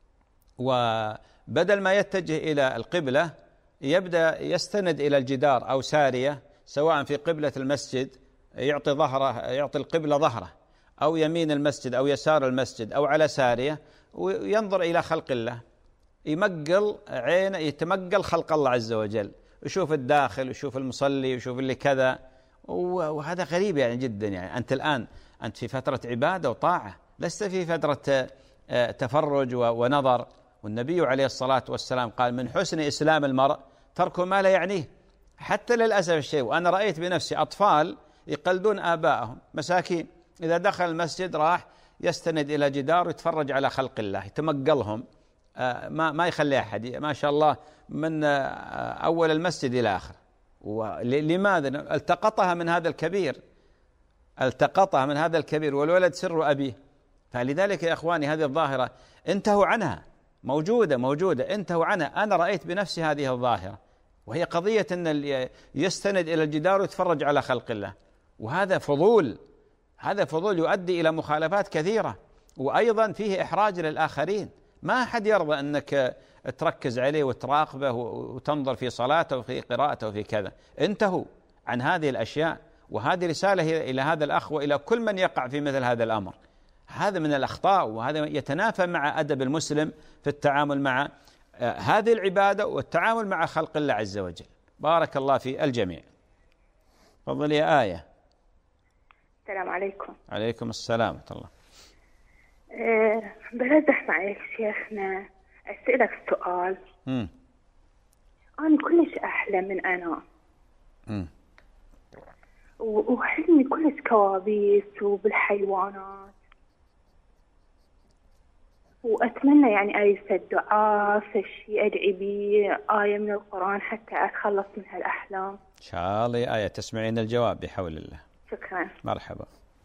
وبدل ما يتجه إلى القبلة يبدأ يستند إلى الجدار أو سارية، سواء في قبلة المسجد يعطي ظهره، يعطي القبلة ظهره، أو يمين المسجد أو يسار المسجد أو على سارية، وينظر إلى خلق الله، يمقل عينه، يتمقل خلق الله عز وجل، يشوف الداخل ويشوف المصلي ويشوف اللي كذا. وهذا غريب يعني جدا. يعني أنت الآن أنت في فترة عبادة وطاعة، لست في فترة تفرج ونظر. والنبي عليه الصلاة والسلام قال: من حسن إسلام المرء ترك ما لا يعنيه. حتى للأسف الشيء، وأنا رأيت بنفسي أطفال يقلدون آبائهم، مساكين، إذا دخل المسجد راح يستند إلى جدار ويتفرج على خلق الله، يتمقلهم، ما ما يخلي أحد، ما شاء الله، من أول المسجد إلى آخر. ولماذا؟ التقطها من هذا الكبير، التقطها من هذا الكبير، والولد سر أبيه. فلذلك يا إخواني هذه الظاهرة انتهوا عنها، موجودة موجودة انتهوا عنها. أنا رأيت بنفسي هذه الظاهرة، وهي قضية أن يستند إلى الجدار ويتفرج على خلق الله، وهذا فضول، هذا فضول يؤدي إلى مخالفات كثيرة. وأيضا فيه إحراج للآخرين. ما أحد يرضى أنك تركز عليه وتراقبه وتنظر في صلاته وفي قراءته وفي كذا. انتهوا عن هذه الأشياء. وهذه رسالة إلى هذا الأخ وإلى كل من يقع في مثل هذا الأمر. هذا من الأخطاء، وهذا يتنافى مع أدب المسلم في التعامل مع هذه العبادة والتعامل مع خلق الله عز وجل. بارك الله في الجميع. تفضل يا آية. السلام عليكم. عليكم السلام ورحمة الله. أه برد معك شيخنا، أسألك سؤال. امم أنا كلش أحلم من أنا. امم وحلمي كلش كوابيس وبالحيوانات، وأتمنى يعني آية الدعاء في شيء أدعي بيه آية من القرآن حتى أتخلص من هالأحلام. إن شاء الله يا آية تسمعين الجواب بحول الله. شكرا. مرحبا.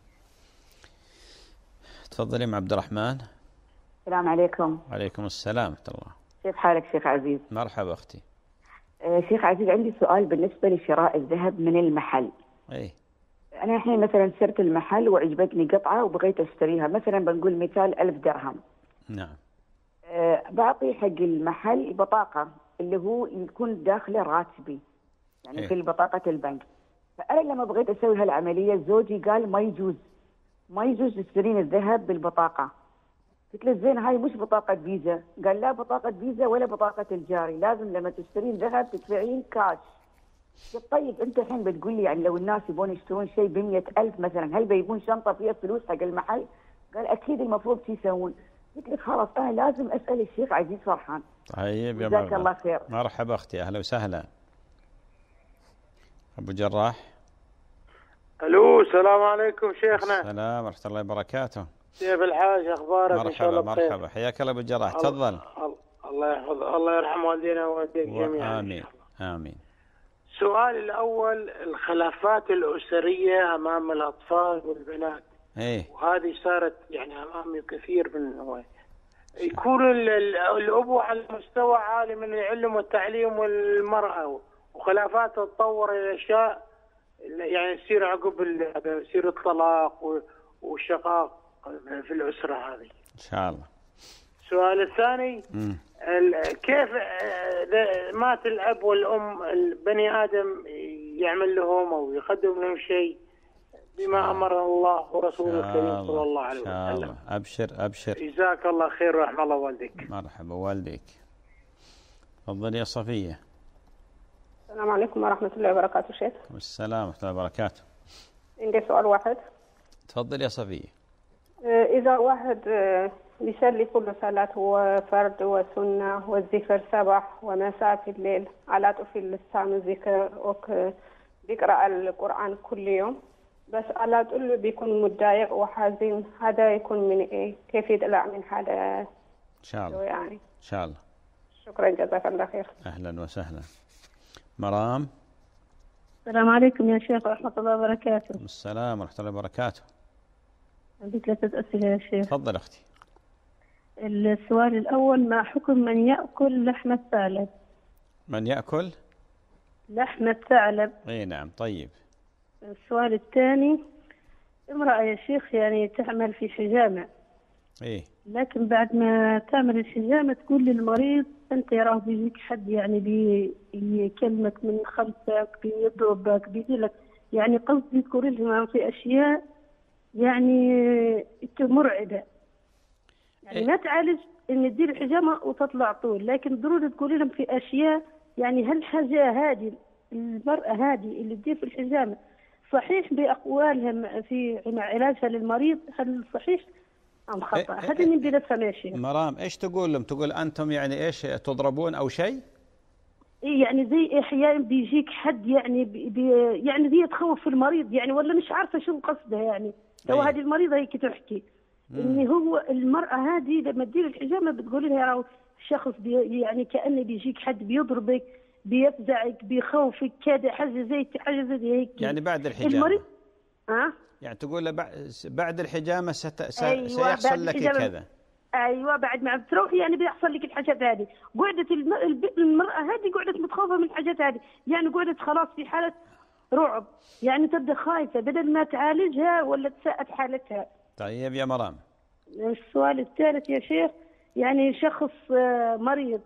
تفضلي مع عبد الرحمن. السلام عليكم. وعليكم السلام ورحمة الله. كيف حالك شيخ عزيز؟ مرحبا أختي. آه شيخ عزيز، عندي سؤال بالنسبة لشراء الذهب من المحل. أي. أنا الحين مثلا سرت المحل وعجبتني قطعة وبغيت أشتريها، مثلا بنقول مثال ألف درهم. نعم. أه بعطي حق المحل بطاقة اللي هو يكون داخله راتبي، يعني إيه؟ في بطاقة البنك. فأنا لما بغيت أسوي هالعملية زوجي قال ما يجوز ما يجوز تشترين الذهب بالبطاقة. قلت له زين هاي مش بطاقة فيزا. قال لا بطاقة فيزا ولا بطاقة الجاري، لازم لما تشترين ذهب تدفعين كاش. قلت طيب أنت الحين بتقول لي يعني لو الناس يبون يشترون شيء بمية ألف مثلا، هل بيبون شنطة فيها فلوس حق المحل؟ قال أكيد المفروض شي يسوون. قلت لك خلاص أنا لازم أسأل الشيخ عزيز فرحان. طيب يا جزاك الله خير. مرحبا أختي، أهلا وسهلا. أبو جراح. الو السلام عليكم شيخنا. السلام ورحمة الله وبركاته. كيف الحال؟ أخبارك؟ مرحبا. إن شاء الله بخير. مرحبا، حياك الله أبو جراح. تفضل. الله يحفظ، الله يرحم والدينا ووالديك جميعا. آمين آمين. سؤالي الأول، الخلافات الأسرية أمام الأطفال والبنات. إيه. وهذه صارت يعني أمامي كثير من هو. يكون الأبو على مستوى عالي من العلم والتعليم والمرأة، وخلافات تتطور إلى أشياء يعني يصير عقب يصير الطلاق والشقاق في الأسرة هذه. إن شاء الله. السؤال الثاني، مم. كيف مات الأب والأم البني آدم يعمل لهم أو يقدم لهم شيء بما أمر الله ورسوله الكريم صلى الله عليه وسلم. أبشر أبشر. جزاك الله خير ورحمة الله والديك. مرحبا والديك. تفضل يا صفية. السلام عليكم ورحمة الله وبركاته شيخ. السلام ورحمة الله وبركاته. عندي سؤال واحد. تفضل يا صفية. إذا واحد يصلي كل صلاة وفرد وسنة والذكر صباح ومساء في الليل على طول اللسان والذكر وبيقرأ القرآن كل يوم، بس على طول بيكون متضايق وحزين، هذا يكون من إيه؟ كيف يطلع من هذا؟ إن شاء الله. يعني. إن شاء الله. شكرا جزاك الله خير. أهلا وسهلا. مرام. السلام عليكم يا شيخ ورحمة الله وبركاته. السلام ورحمة الله وبركاته. عندي ثلاثة أسئلة يا شيخ. تفضل أختي. السؤال الأول، ما حكم من يأكل لحم الثعلب؟ من يأكل لحم الثعلب؟ اي نعم. طيب. السؤال الثاني، امرأة يا شيخ يعني تعمل في حجامة، ايه لكن بعد ما تعمل الحجامة تقول للمريض أنت راه بيجيك حد يعني بيكلمك من خلفك، بيضربك، بيجيلك، يعني قصدي تذكر لهم في أشياء يعني مرعبة، يعني إيه؟ ما تعالج إن تدير الحجامة وتطلع طول، لكن ضروري تقول لهم في أشياء يعني هالحاجة هذه المرأة هذه اللي تدير في الحجامة صحيح بأقوالهم في علاجها للمريض، هل صحيح أم خطأ؟ إيه هذا اللي بدي أفهم يا شيخ. مرام ايش تقول لهم؟ تقول أنتم يعني ايش تضربون أو شيء؟ إيه يعني زي أحيانا بيجيك حد يعني بي بي يعني هي تخوف في المريض يعني، ولا مش عارفة شو قصدها يعني. لو هذه المريضة هيك تحكي إن هو المرأة هذه لما تدير الحجامة بتقول لها راهو شخص بي يعني كأنه بيجيك حد بيضربك، بيفزعك، بيخوفك كذا، حاجة زي حاجة زي هيك يعني بعد الحجامة المريض. ها؟ يعني تقول له بعد الحجامة ست... س... أيوة سيحصل لك كذا. ايوه بعد ما بتروح يعني بيحصل لك الحاجات هذه. قعدت المرأة هذه قعدت متخوفة من الحاجات هذه، يعني قعدت خلاص في حالة رعب، يعني تبدا خايفة بدل ما تعالجها ولا تساعد حالتها. طيب يا مرام، السؤال الثالث يا شيخ، يعني شخص آه، مريض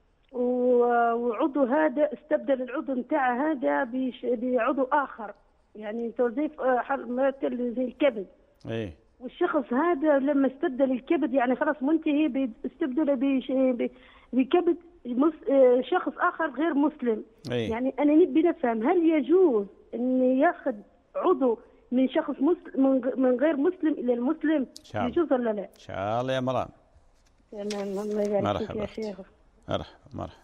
و- وعضو هذا استبدل العضو بتاعه هذا بش- بعضو آخر، يعني توظيف آه، حر- مثل زي الكبد، ايه والشخص هذا لما استبدل الكبد يعني خلاص منتهي بيستبدله بش- ب- بكبد مس- آه، شخص آخر غير مسلم. ايه يعني أنا نبي نفهم هل يجوز أن ياخذ عضو من شخص مسلم من- من غير مسلم إلى المسلم، شاء الله. يجوز ولا لا؟ ان شاء الله يا مرام. تمام، الله يبارك فيك مرحبا يا أختي. شيخ. مرحبا مرحبا.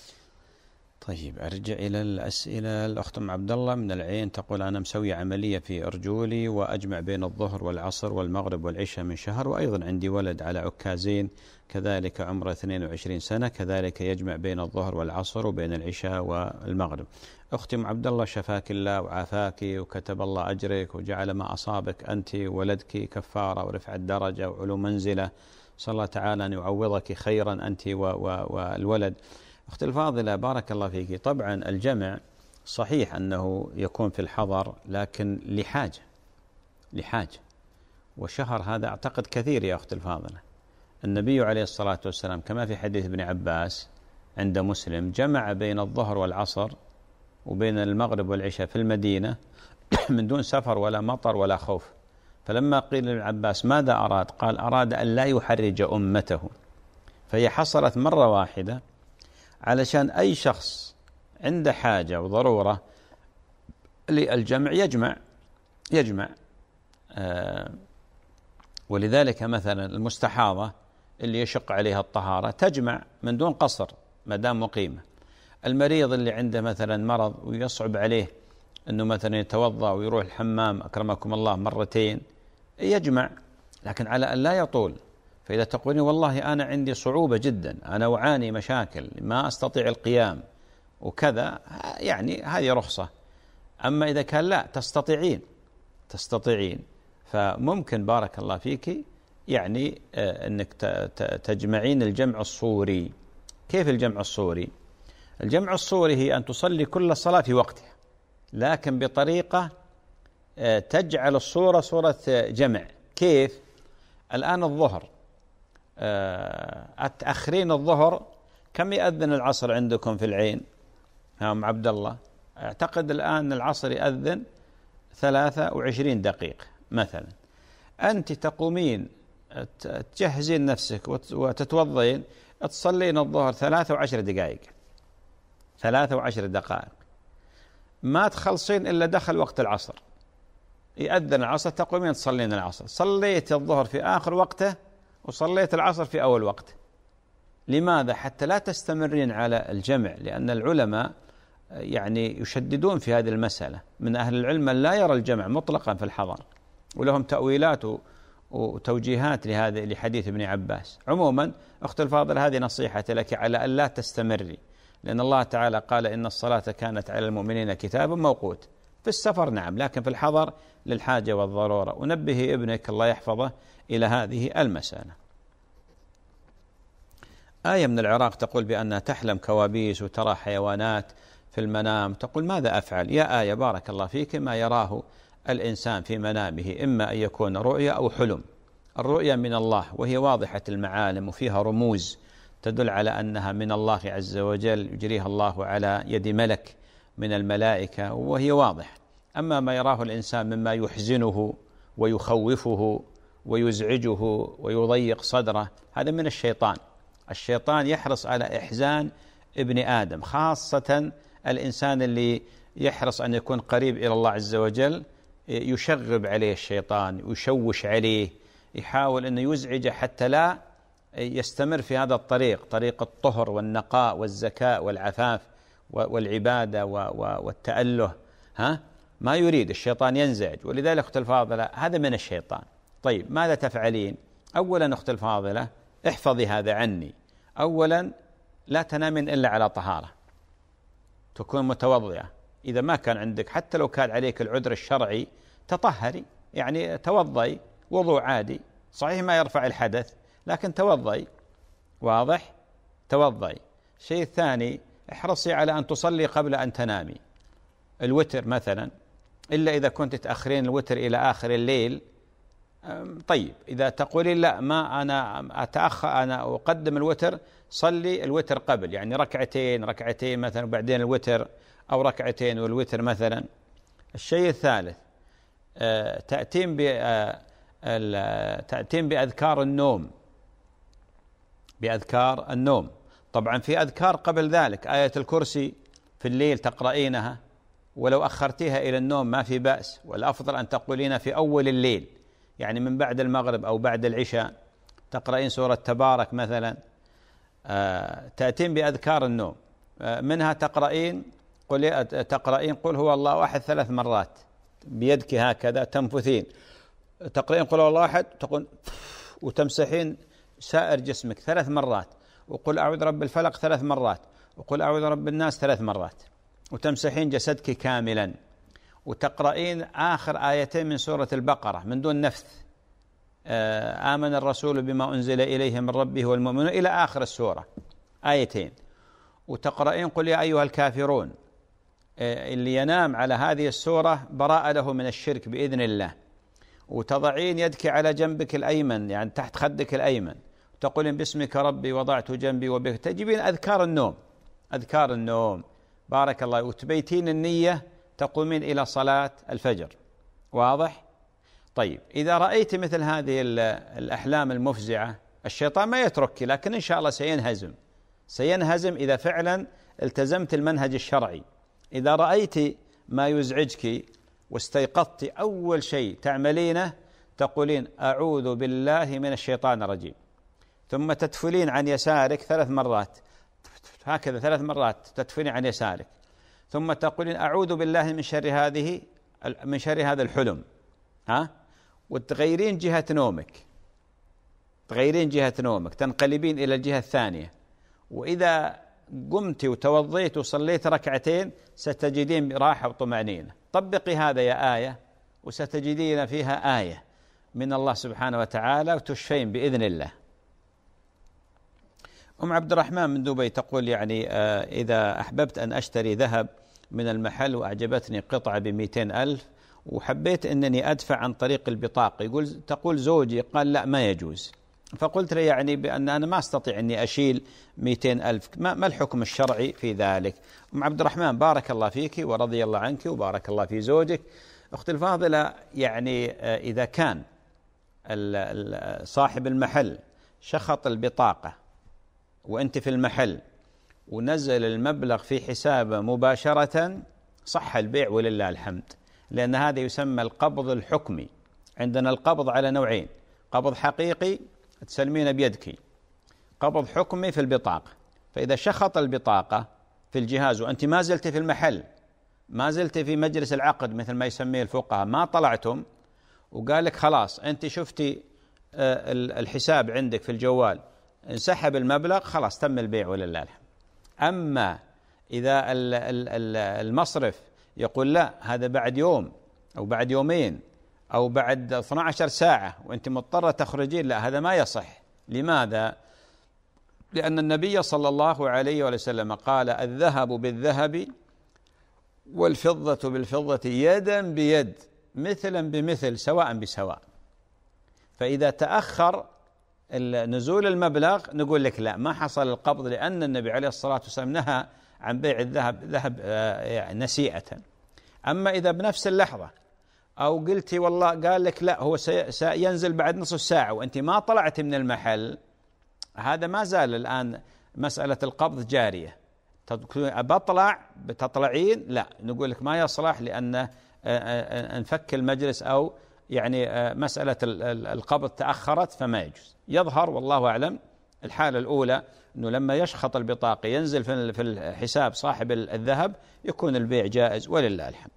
طيب أرجع إلى الأسئلة. الأخت أم عبد الله من العين تقول أنا مسوي عملية في أرجولي وأجمع بين الظهر والعصر والمغرب والعشاء من شهر، وأيضا عندي ولد على عكازين كذلك عمره اثنين وعشرين سنة كذلك يجمع بين الظهر والعصر وبين العشاء والمغرب. أختي أم عبد الله شفاك الله وعافاك وكتب الله أجرك وجعل ما أصابك أنت وولدك كفارة ورفع الدرجة وعلو منزلة. صلى الله تعالى أن يعوضك خيرا أنت و و والولد. أختي الفاضلة بارك الله فيك، طبعا الجمع صحيح أنه يكون في الحضر لكن لحاجة لحاجة وشهر هذا أعتقد كثير يا أختي الفاضلة. النبي عليه الصلاة والسلام كما في حديث ابن عباس عند مسلم جمع بين الظهر والعصر وبين المغرب والعشاء في المدينة من دون سفر ولا مطر ولا خوف. فلما قيل لابن عباس ماذا أراد؟ قال أراد أن لا يحرج أمته، فهي حصلت مرة واحدة علشان أي شخص عنده حاجة وضرورة للجمع يجمع يجمع آه ولذلك مثلا المستحاضة اللي يشق عليها الطهارة تجمع من دون قصر ما دام مقيمة. المريض اللي عنده مثلا مرض ويصعب عليه أنه مثلا يتوضأ ويروح الحمام أكرمكم الله مرتين يجمع، لكن على أن لا يطول. فإذا تقولين والله أنا عندي صعوبة جدا، أنا أعاني مشاكل ما أستطيع القيام وكذا، يعني هذه رخصة. أما إذا كان لا تستطيعين تستطيعين فممكن بارك الله فيك يعني أنك تجمعين الجمع الصوري. كيف الجمع الصوري؟ الجمع الصوري هي أن تصلي كل صلاة في وقتها لكن بطريقة تجعل الصورة صورة جمع. كيف؟ الآن الظهر أتأخرين الظهر كم يأذن العصر عندكم في العين؟ هم عبد الله أعتقد الآن العصر يأذن ثلاثة وعشرين دقيقة مثلا. أنت تقومين تجهزين نفسك وتتوضين تصلين الظهر ثلاثة وعشر دقائق ثلاثة وعشر دقائق ما تخلصين إلا دخل وقت العصر، يأذن العصر تقومين تصلين العصر، صليت الظهر في آخر وقته وصليت العصر في أول وقت. لماذا؟ حتى لا تستمرين على الجمع، لأن العلماء يعني يشددون في هذه المسألة. من أهل العلم من لا يرى الجمع مطلقا في الحضر ولهم تأويلات وتوجيهات لهذا لحديث ابن عباس. عموما أخت الفاضل هذه نصيحتي لك على أن لا تستمري، لأن الله تعالى قال إن الصلاة كانت على المؤمنين كتابا موقوت. في السفر نعم، لكن في الحضر للحاجة والضرورة. ونبه ابنك الله يحفظه إلى هذه المسألة. آية من العراق تقول بأنها تحلم كوابيس وترى حيوانات في المنام، تقول ماذا أفعل؟ يا آية بارك الله فيك، ما يراه الإنسان في منامه إما أن يكون رؤيا أو حلم. الرؤيا من الله وهي واضحة المعالم وفيها رموز تدل على أنها من الله عز وجل يجريها الله على يد ملك من الملائكة وهي واضح. أما ما يراه الإنسان مما يحزنه ويخوفه ويزعجه ويضيق صدره هذا من الشيطان. الشيطان يحرص على إحزان ابن آدم، خاصة الإنسان اللي يحرص أن يكون قريب إلى الله عز وجل يشغب عليه الشيطان ويشوش عليه، يحاول أن يزعجه حتى لا يستمر في هذا الطريق، طريق الطهر والنقاء والزكاء والعفاف والعبادة والتأله. ها ما يريد الشيطان ينزعج، ولذلك أخت الفاضلة هذا من الشيطان. طيب ماذا تفعلين؟ أولا أخت الفاضلة احفظي هذا عني. أولا لا تنامين إلا على طهارة، تكون متوضئة. إذا ما كان عندك حتى لو كان عليك العذر الشرعي تطهري، يعني توضئي وضوء عادي، صحيح ما يرفع الحدث لكن توضئي. واضح؟ توضئي. الشيء الثاني احرصي على أن تصلي قبل أن تنامي. الوتر مثلا، إلا إذا كنت تأخرين الوتر إلى آخر الليل طيب إذا تقولين لا ما أنا أتأخر أنا أقدم الوتر، صلي الوتر قبل، يعني ركعتين ركعتين مثلا وبعدين الوتر، أو ركعتين والوتر مثلا. الشيء الثالث تأتين تأتين بأذكار النوم، بأذكار النوم. طبعا في أذكار قبل ذلك، آية الكرسي في الليل تقرأينها، ولو أخرتيها إلى النوم ما في بأس، والأفضل أن تقولين في أول الليل، يعني من بعد المغرب أو بعد العشاء تقرأين سورة تبارك مثلا. تأتين بأذكار النوم، منها تقرأين قل تقرأين قل هو الله أحد ثلاث مرات بيدك هكذا تنفثين، تقرأين قل هو الله أحد تقول وتمسحين سائر جسمك ثلاث مرات، وقل أعوذ رب الفلق ثلاث مرات، وقل أعوذ رب الناس ثلاث مرات، وتمسحين جسدك كاملا، وتقرأين آخر آيتين من سورة البقرة من دون نفث، آمن الرسول بما أنزل إليه من ربه والمؤمنون إلى آخر السورة آيتين، وتقرأين قل يا أيها الكافرون. اللي ينام على هذه السورة براء له من الشرك بإذن الله. وتضعين يدك على جنبك الأيمن، يعني تحت خدك الأيمن، تقولين باسمك ربي وضعت جنبي وبك، تجيبين أذكار النوم، أذكار النوم بارك الله، وتبيتين النية تقومين إلى صلاة الفجر. واضح؟ طيب إذا رأيت مثل هذه الأحلام المفزعة الشيطان ما يتركك، لكن إن شاء الله سينهزم، سينهزم إذا فعلا التزمت المنهج الشرعي. إذا رأيت ما يزعجك واستيقظت أول شيء تعملينه تقولين أعوذ بالله من الشيطان الرجيم، ثم تتفلين عن يسارك ثلاث مرات هكذا، ثلاث مرات تتفلين عن يسارك، ثم تقولين أعوذ بالله من شر هذه من شر هذا الحلم، ها، وتغيرين جهة نومك، تغيرين جهة نومك، تنقلبين إلى الجهة الثانية. وإذا قمت وتوضيت وصليت ركعتين ستجدين راحة وطمأنينة. طبقي هذا يا آية وستجدين فيها آية من الله سبحانه وتعالى وتشفين بإذن الله. أم عبد الرحمن من دبي تقول يعني آه إذا أحببت أن أشتري ذهب من المحل وأعجبتني قطعة بمئتين ألف وحبيت أنني أدفع عن طريق البطاقة، يقول تقول زوجي قال لا ما يجوز، فقلت له يعني بأن أنا ما أستطيع أني أشيل مئتين ألف، ما الحكم الشرعي في ذلك؟ أم عبد الرحمن بارك الله فيك ورضي الله عنك وبارك الله في زوجك. أختي الفاضلة يعني إذا كان صاحب المحل شخط البطاقة وأنت في المحل ونزل المبلغ في حسابه مباشرة صح البيع ولله الحمد، لأن هذا يسمى القبض الحكمي. عندنا القبض على نوعين، قبض حقيقي تسلمين بيدك، قبض حكمي في البطاقة. فإذا شخط البطاقة في الجهاز وأنت ما زلت في المحل، ما زلت في مجلس العقد مثل ما يسميه الفقهاء، ما طلعتم، وقال لك خلاص أنت شفتي الحساب عندك في الجوال انسحب المبلغ، خلاص تم البيع ولله الحمد. أما إذا المصرف يقول لا هذا بعد يوم أو بعد يومين أو بعد اثنتي عشرة ساعة وأنت مضطرة تخرجين، لا هذا ما يصح. لماذا؟ لأن النبي صلى الله عليه وسلم قال الذهب بالذهب والفضة بالفضة يدا بيد مثلا بمثل سواء بسواء. فإذا تأخر نزول المبلغ نقول لك لا ما حصل القبض، لأن النبي عليه الصلاة والسلام نهى عن بيع الذهب ذهب يعني نسيئة. أما إذا بنفس اللحظة أو قلتي والله قال لك لا هو سينزل بعد نصف ساعة وأنت ما طلعت من المحل، هذا ما زال الآن مسألة القبض جارية. بطلع بتطلعين لا نقول لك ما يصلح، لأن انفك المجلس أو يعني مسألة القبض تأخرت فما يجوز. يظهر والله أعلم الحالة الأولى أنه لما يشخط البطاقة ينزل في الحساب صاحب الذهب يكون البيع جائز ولله الحمد.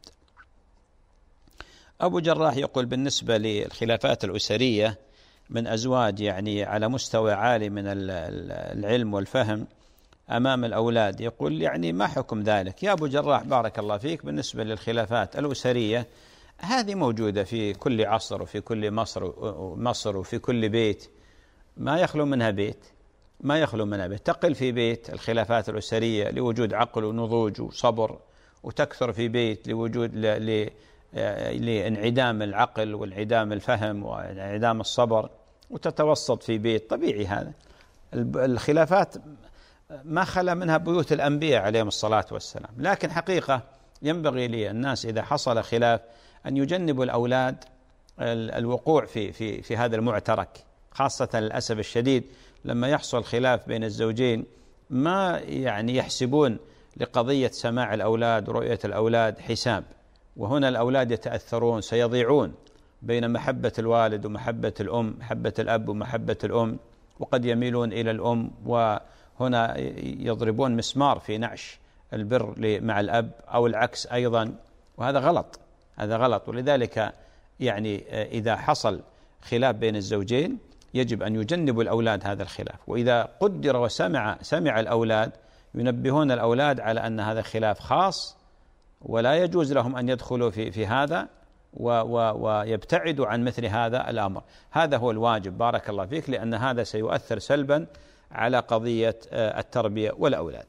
أبو جراح يقول بالنسبة للخلافات الأسرية من أزواج يعني على مستوى عالي من العلم والفهم أمام الأولاد، يقول يعني ما حكم ذلك؟ يا أبو جراح بارك الله فيك، بالنسبة للخلافات الأسرية هذه موجودة في كل عصر وفي كل مصر مصر وفي كل بيت، ما يخلو منها بيت، ما يخلو منها بيت. تقل في بيت الخلافات الأسرية لوجود عقل ونضوج وصبر، وتكثر في بيت لوجود لانعدام العقل وانعدام الفهم وانعدام الصبر، وتتوسط في بيت طبيعي. هذا الخلافات ما خلا منها بيوت الأنبياء عليهم الصلاة والسلام. لكن حقيقة ينبغي للناس إذا حصل خلاف أن يجنبوا الأولاد الوقوع في في في هذا المعترك، خاصة للأسف الشديد لما يحصل خلاف بين الزوجين ما يعني يحسبون لقضية سماع الأولاد ورؤية الأولاد حساب، وهنا الأولاد يتأثرون، سيضيعون بين محبة الوالد ومحبة الأم، محبة الأب ومحبة الأم، وقد يميلون إلى الأم، وهنا يضربون مسمار في نعش البر مع الأب أو العكس أيضا، وهذا غلط، هذا غلط. ولذلك يعني إذا حصل خلاف بين الزوجين يجب أن يجنبوا الأولاد هذا الخلاف، وإذا قدر وسمع سمع الأولاد ينبهون الأولاد على أن هذا خلاف خاص ولا يجوز لهم أن يدخلوا في في هذا و و ويبتعدوا عن مثل هذا الأمر. هذا هو الواجب بارك الله فيك، لأن هذا سيؤثر سلبا على قضية التربية والأولاد.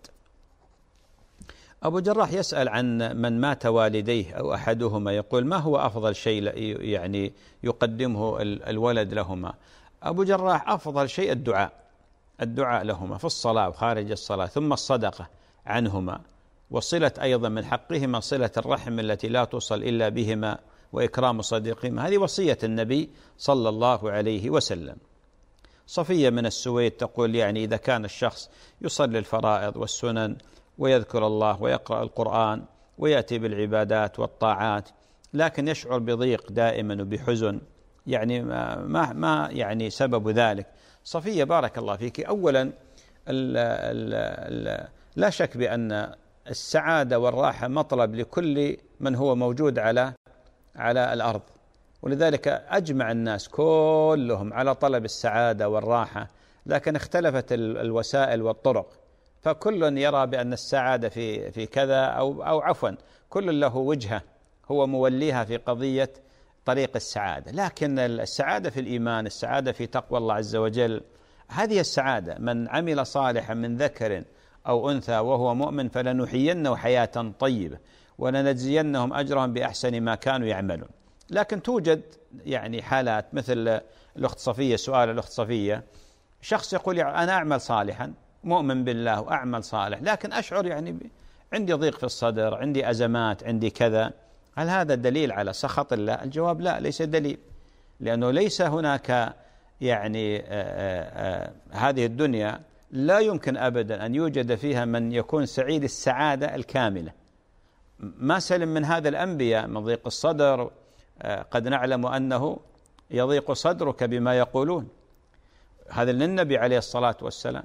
أبو جراح يسأل عن من مات والديه أو أحدهما، يقول ما هو أفضل شيء يعني يقدمه الولد لهما؟ أبو جراح أفضل شيء الدعاء، الدعاء لهما في الصلاة وخارج الصلاة، ثم الصدقة عنهما، وصلة أيضا من حقهما صلة الرحم التي لا توصل إلا بهما، وإكرام صديقهما. هذه وصية النبي صلى الله عليه وسلم. صفية من السويد تقول يعني إذا كان الشخص يصلي الفرائض والسنن ويذكر الله ويقرأ القرآن ويأتي بالعبادات والطاعات، لكن يشعر بضيق دائما وبحزن، يعني ما ما يعني سبب ذلك؟ صفية بارك الله فيك، أولا ال ال ال لا شك بأن السعادة والراحة مطلب لكل من هو موجود على على الأرض، ولذلك أجمع الناس كلهم على طلب السعادة والراحة، لكن اختلفت الوسائل والطرق، فكل يرى بأن السعادة في في كذا أو أو عفوا كل له وجهة هو موليها في قضية طريق السعادة. لكن السعادة في الإيمان، السعادة في تقوى الله عز وجل، هذه السعادة. من عمل صالحا من ذكر أو أنثى وهو مؤمن فلنحيينه حياة طيبة ولنجزينهم أجرهم بأحسن ما كانوا يعملون. لكن توجد يعني حالات مثل الأخت صفية، سؤال الأخت صفية، شخص يقول يعني أنا أعمل صالحا، مؤمن بالله وأعمل صالح، لكن أشعر يعني عندي ضيق في الصدر، عندي أزمات، عندي كذا، هل هذا دليل على سخط الله؟ الجواب لا، ليس دليل، لأنه ليس هناك يعني آآ آآ هذه الدنيا لا يمكن أبدا أن يوجد فيها من يكون سعيد السعادة الكاملة. ما سلم من هذا الأنبياء من ضيق الصدر، قد نعلم أنه يضيق صدرك بما يقولون، هذا للنبي عليه الصلاة والسلام.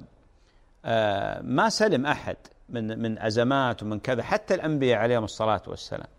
ما سلم أحد من من أزمات ومن كذا، حتى الأنبياء عليهم الصلاة والسلام.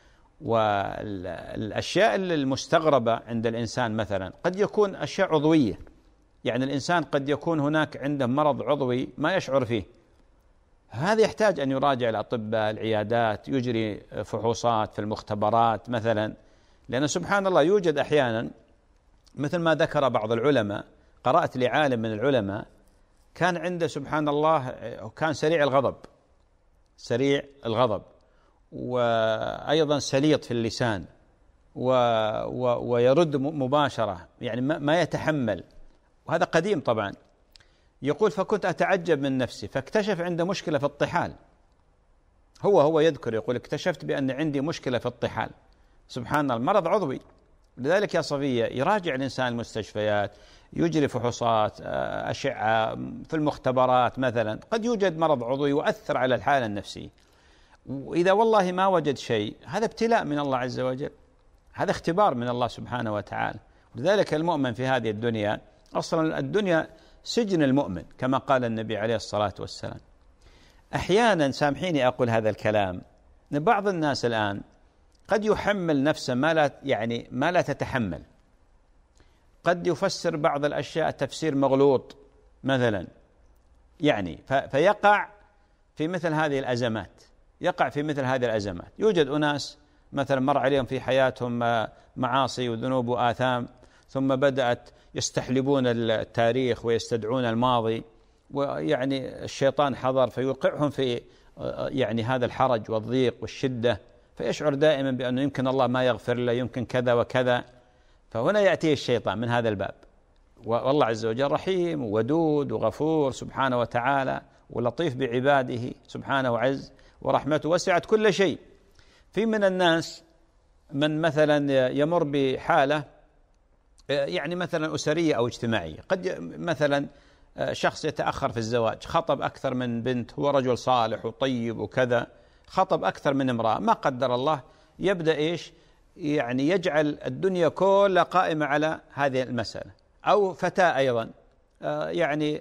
والأشياء المستغربة عند الإنسان مثلا قد يكون أشياء عضوية، يعني الإنسان قد يكون هناك عنده مرض عضوي ما يشعر فيه، هذا يحتاج أن يراجع الأطباء، العيادات، يجري فحوصات في المختبرات مثلا، لأن سبحان الله يوجد أحيانا مثل ما ذكر بعض العلماء، قرأت لعالم من العلماء كان عنده سبحان الله كان سريع الغضب، سريع الغضب وأيضا سليط في اللسان و و ويرد مباشرة، يعني ما يتحمل، وهذا قديم طبعا. يقول فكنت أتعجب من نفسي، فاكتشف عنده مشكلة في الطحال، هو هو يذكر يقول اكتشفت بأن عندي مشكلة في الطحال، سبحان الله، المرض عضوي. لذلك يا صفية يراجع الإنسان المستشفيات، يجري فحوصات، أشعة في المختبرات مثلا، قد يوجد مرض عضوي يؤثر على الحالة النفسية، وإذا والله ما وجد شيء هذا ابتلاء من الله عز وجل، هذا اختبار من الله سبحانه وتعالى. لذلك المؤمن في هذه الدنيا، أصلا الدنيا سجن المؤمن كما قال النبي عليه الصلاة والسلام. أحيانا سامحيني أقول هذا الكلام، أن بعض الناس الآن قد يحمل نفسه ما لا يعني ما لا تتحمل، قد يفسر بعض الأشياء تفسير مغلوط مثلا، يعني فيقع في مثل هذه الأزمات، يقع في مثل هذه الأزمات. يوجد أناس مثلا مر عليهم في حياتهم معاصي وذنوب وآثام، ثم بدأت يستحلبون التاريخ ويستدعون الماضي، ويعني الشيطان حضر فيوقعهم في يعني هذا الحرج والضيق والشدة، فيشعر دائما بأنه يمكن الله ما يغفر له، يمكن كذا وكذا. فهنا يأتيه الشيطان من هذا الباب. والله عز وجل رحيم وودود وغفور سبحانه وتعالى ولطيف بعباده سبحانه عز، ورحمته وسعت كل شيء. في من الناس من مثلا يمر بحالة يعني مثلا أسرية أو اجتماعية، قد مثلا شخص يتأخر في الزواج، خطب أكثر من بنت، هو رجل صالح وطيب وكذا، خطب أكثر من امرأة، ما قدر الله يبدأ إيش يعني يجعل الدنيا كلها قائمة على هذه المسألة. أو فتاة أيضا يعني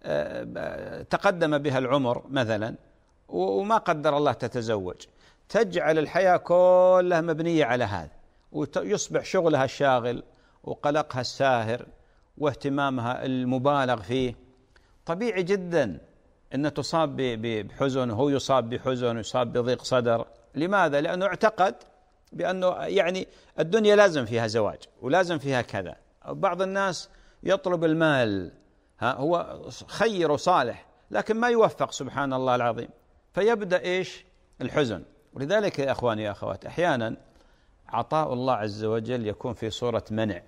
تقدم بها العمر مثلا وما قدر الله تتزوج، تجعل الحياة كلها مبنية على هذا، ويصبح شغلها الشاغل وقلقها الساهر واهتمامها المبالغ فيه. طبيعي جدا أن تصاب بحزن، وهو يصاب بحزن ويصاب بضيق صدر. لماذا؟ لأنه اعتقد بأنه يعني الدنيا لازم فيها زواج ولازم فيها كذا. بعض الناس يطلب المال، ها هو خير وصالح لكن ما يوفق سبحان الله العظيم، فيبدأ إيش الحزن. ولذلك يا أخواني يا أخوات أحيانا عطاء الله عز وجل يكون في صورة منع،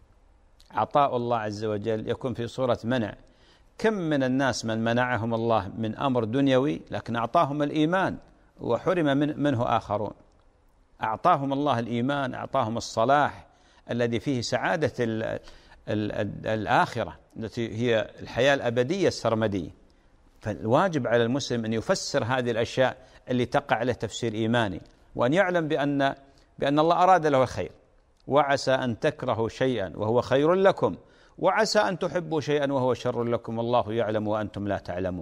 عطاء الله عز وجل يكون في صورة منع. كم من الناس من منعهم الله من أمر دنيوي لكن أعطاهم الإيمان وحرم من منه آخرون. أعطاهم الله الإيمان، أعطاهم الصلاح الذي فيه سعادة ال ال ال الآخرة التي هي الحياة الأبدية السرمدية. فالواجب على المسلم أن يفسر هذه الأشياء اللي تقع له تفسير إيماني، وأن يعلم بأن بأن الله أراد له الخير. وعسى أن تكرهوا شيئا وهو خير لكم، وعسى أن تحبوا شيئا وهو شر لكم، والله يعلم وأنتم لا تعلمون.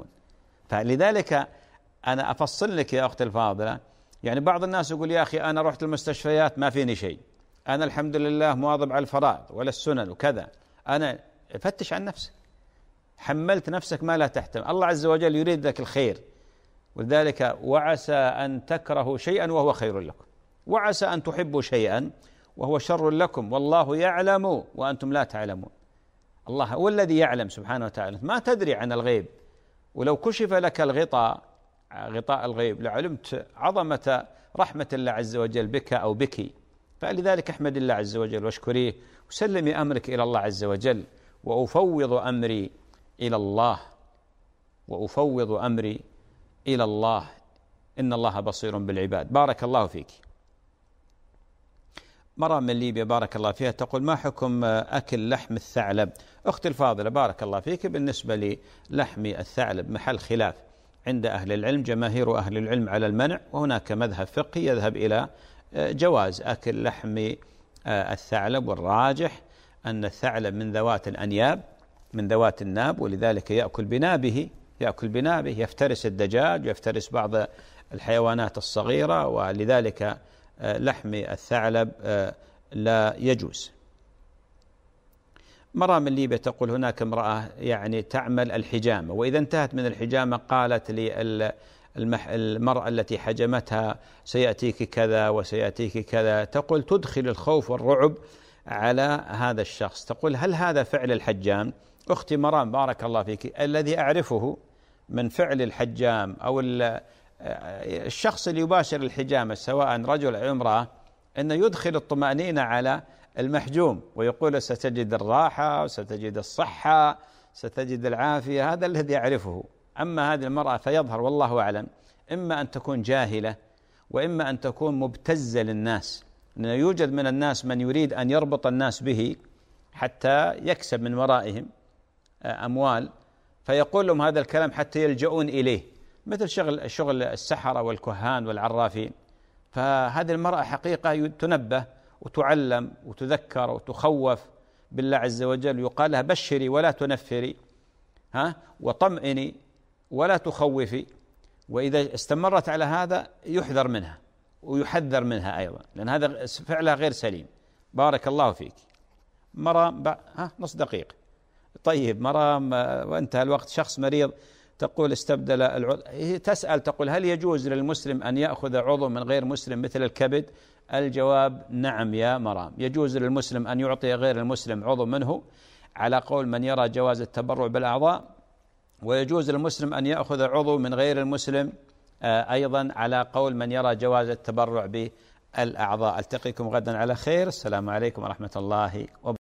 فلذلك أنا أفصل لك يا أختي الفاضلة، يعني بعض الناس يقول يا أخي أنا رحت المستشفيات ما فيني شيء، أنا الحمد لله مواظب على الفرائض ولا السنن وكذا. أنا فتش عن نفسك، حملت نفسك ما لا تحتمل. الله عز وجل يريد لك الخير، ولذلك وعسى أن تكرهوا شيئا وهو خير لكم، وعسى أن تحبوا شيئا وهو شر لكم، والله يعلم وأنتم لا تعلمون. الله هو الذي يعلم سبحانه وتعالى، ما تدري عن الغيب. ولو كشف لك الغطاء، غطاء الغيب، لعلمت عظمة رحمة الله عز وجل بك أو بك. فلذلك احمد الله عز وجل واشكريه وسلمي أمرك إلى الله عز وجل، وأفوض أمري إلى الله، وأفوض أمري إلى الله، إن الله بصير بالعباد. بارك الله فيك. مرة من ليبيا بارك الله فيها تقول ما حكم أكل لحم الثعلب؟ أختي الفاضلة بارك الله فيك، بالنسبة للحم الثعلب محل خلاف عند أهل العلم، جماهير أهل العلم على المنع، وهناك مذهب فقهي يذهب إلى جواز أكل لحم الثعلب، والراجح أن الثعلب من ذوات الأنياب، من ذوات الناب، ولذلك يأكل بنابه، يأكل بنابه، يفترس الدجاج ويفترس بعض الحيوانات الصغيرة، ولذلك لحم الثعلب لا يجوز. مرة من ليبيا تقول هناك امرأة يعني تعمل الحجامة، وإذا انتهت من الحجامة قالت لي المرأة التي حجمتها سيأتيك كذا وسيأتيك كذا، تقول تدخل الخوف والرعب على هذا الشخص. تقول هل هذا فعل الحجام؟ أختي مرام بارك الله فيك، الذي أعرفه من فعل الحجام أو الشخص اللي يباشر الحجامة سواء رجل أو امرأة، أنه يدخل الطمأنينة على المحجوم ويقول ستجد الراحة وستجد الصحة ستجد العافية، هذا الذي أعرفه. أما هذه المرأة فيظهر والله أعلم إما أن تكون جاهلة وإما أن تكون مبتزة للناس، لأنه يوجد من الناس من يريد أن يربط الناس به حتى يكسب من ورائهم أموال، فيقول لهم هذا الكلام حتى يلجؤون إليه، مثل شغل شغل السحرة والكهان والعرافين. فهذه المرأة حقيقة تنبه وتعلم وتذكر وتخوف بالله عز وجل، يقال لها بشري ولا تنفري، ها وطمئني ولا تخوفي. وإذا استمرت على هذا يحذر منها ويحذر منها أيضا، لأن هذا فعلها غير سليم. بارك الله فيك. مرام ب... ها نص دقيقة. طيب مرام وانتهى الوقت. شخص مريض تقول استبدل العضو، تسأل تقول هل يجوز للمسلم أن يأخذ عضو من غير مسلم مثل الكبد؟ الجواب نعم يا مرام، يجوز للمسلم أن يعطي غير المسلم عضو منه على قول من يرى جواز التبرع بالأعضاء، ويجوز للمسلم أن يأخذ عضو من غير المسلم أيضا على قول من يرى جواز التبرع بالأعضاء. ألتقيكم غدا على خير. السلام عليكم ورحمة الله وبركاته.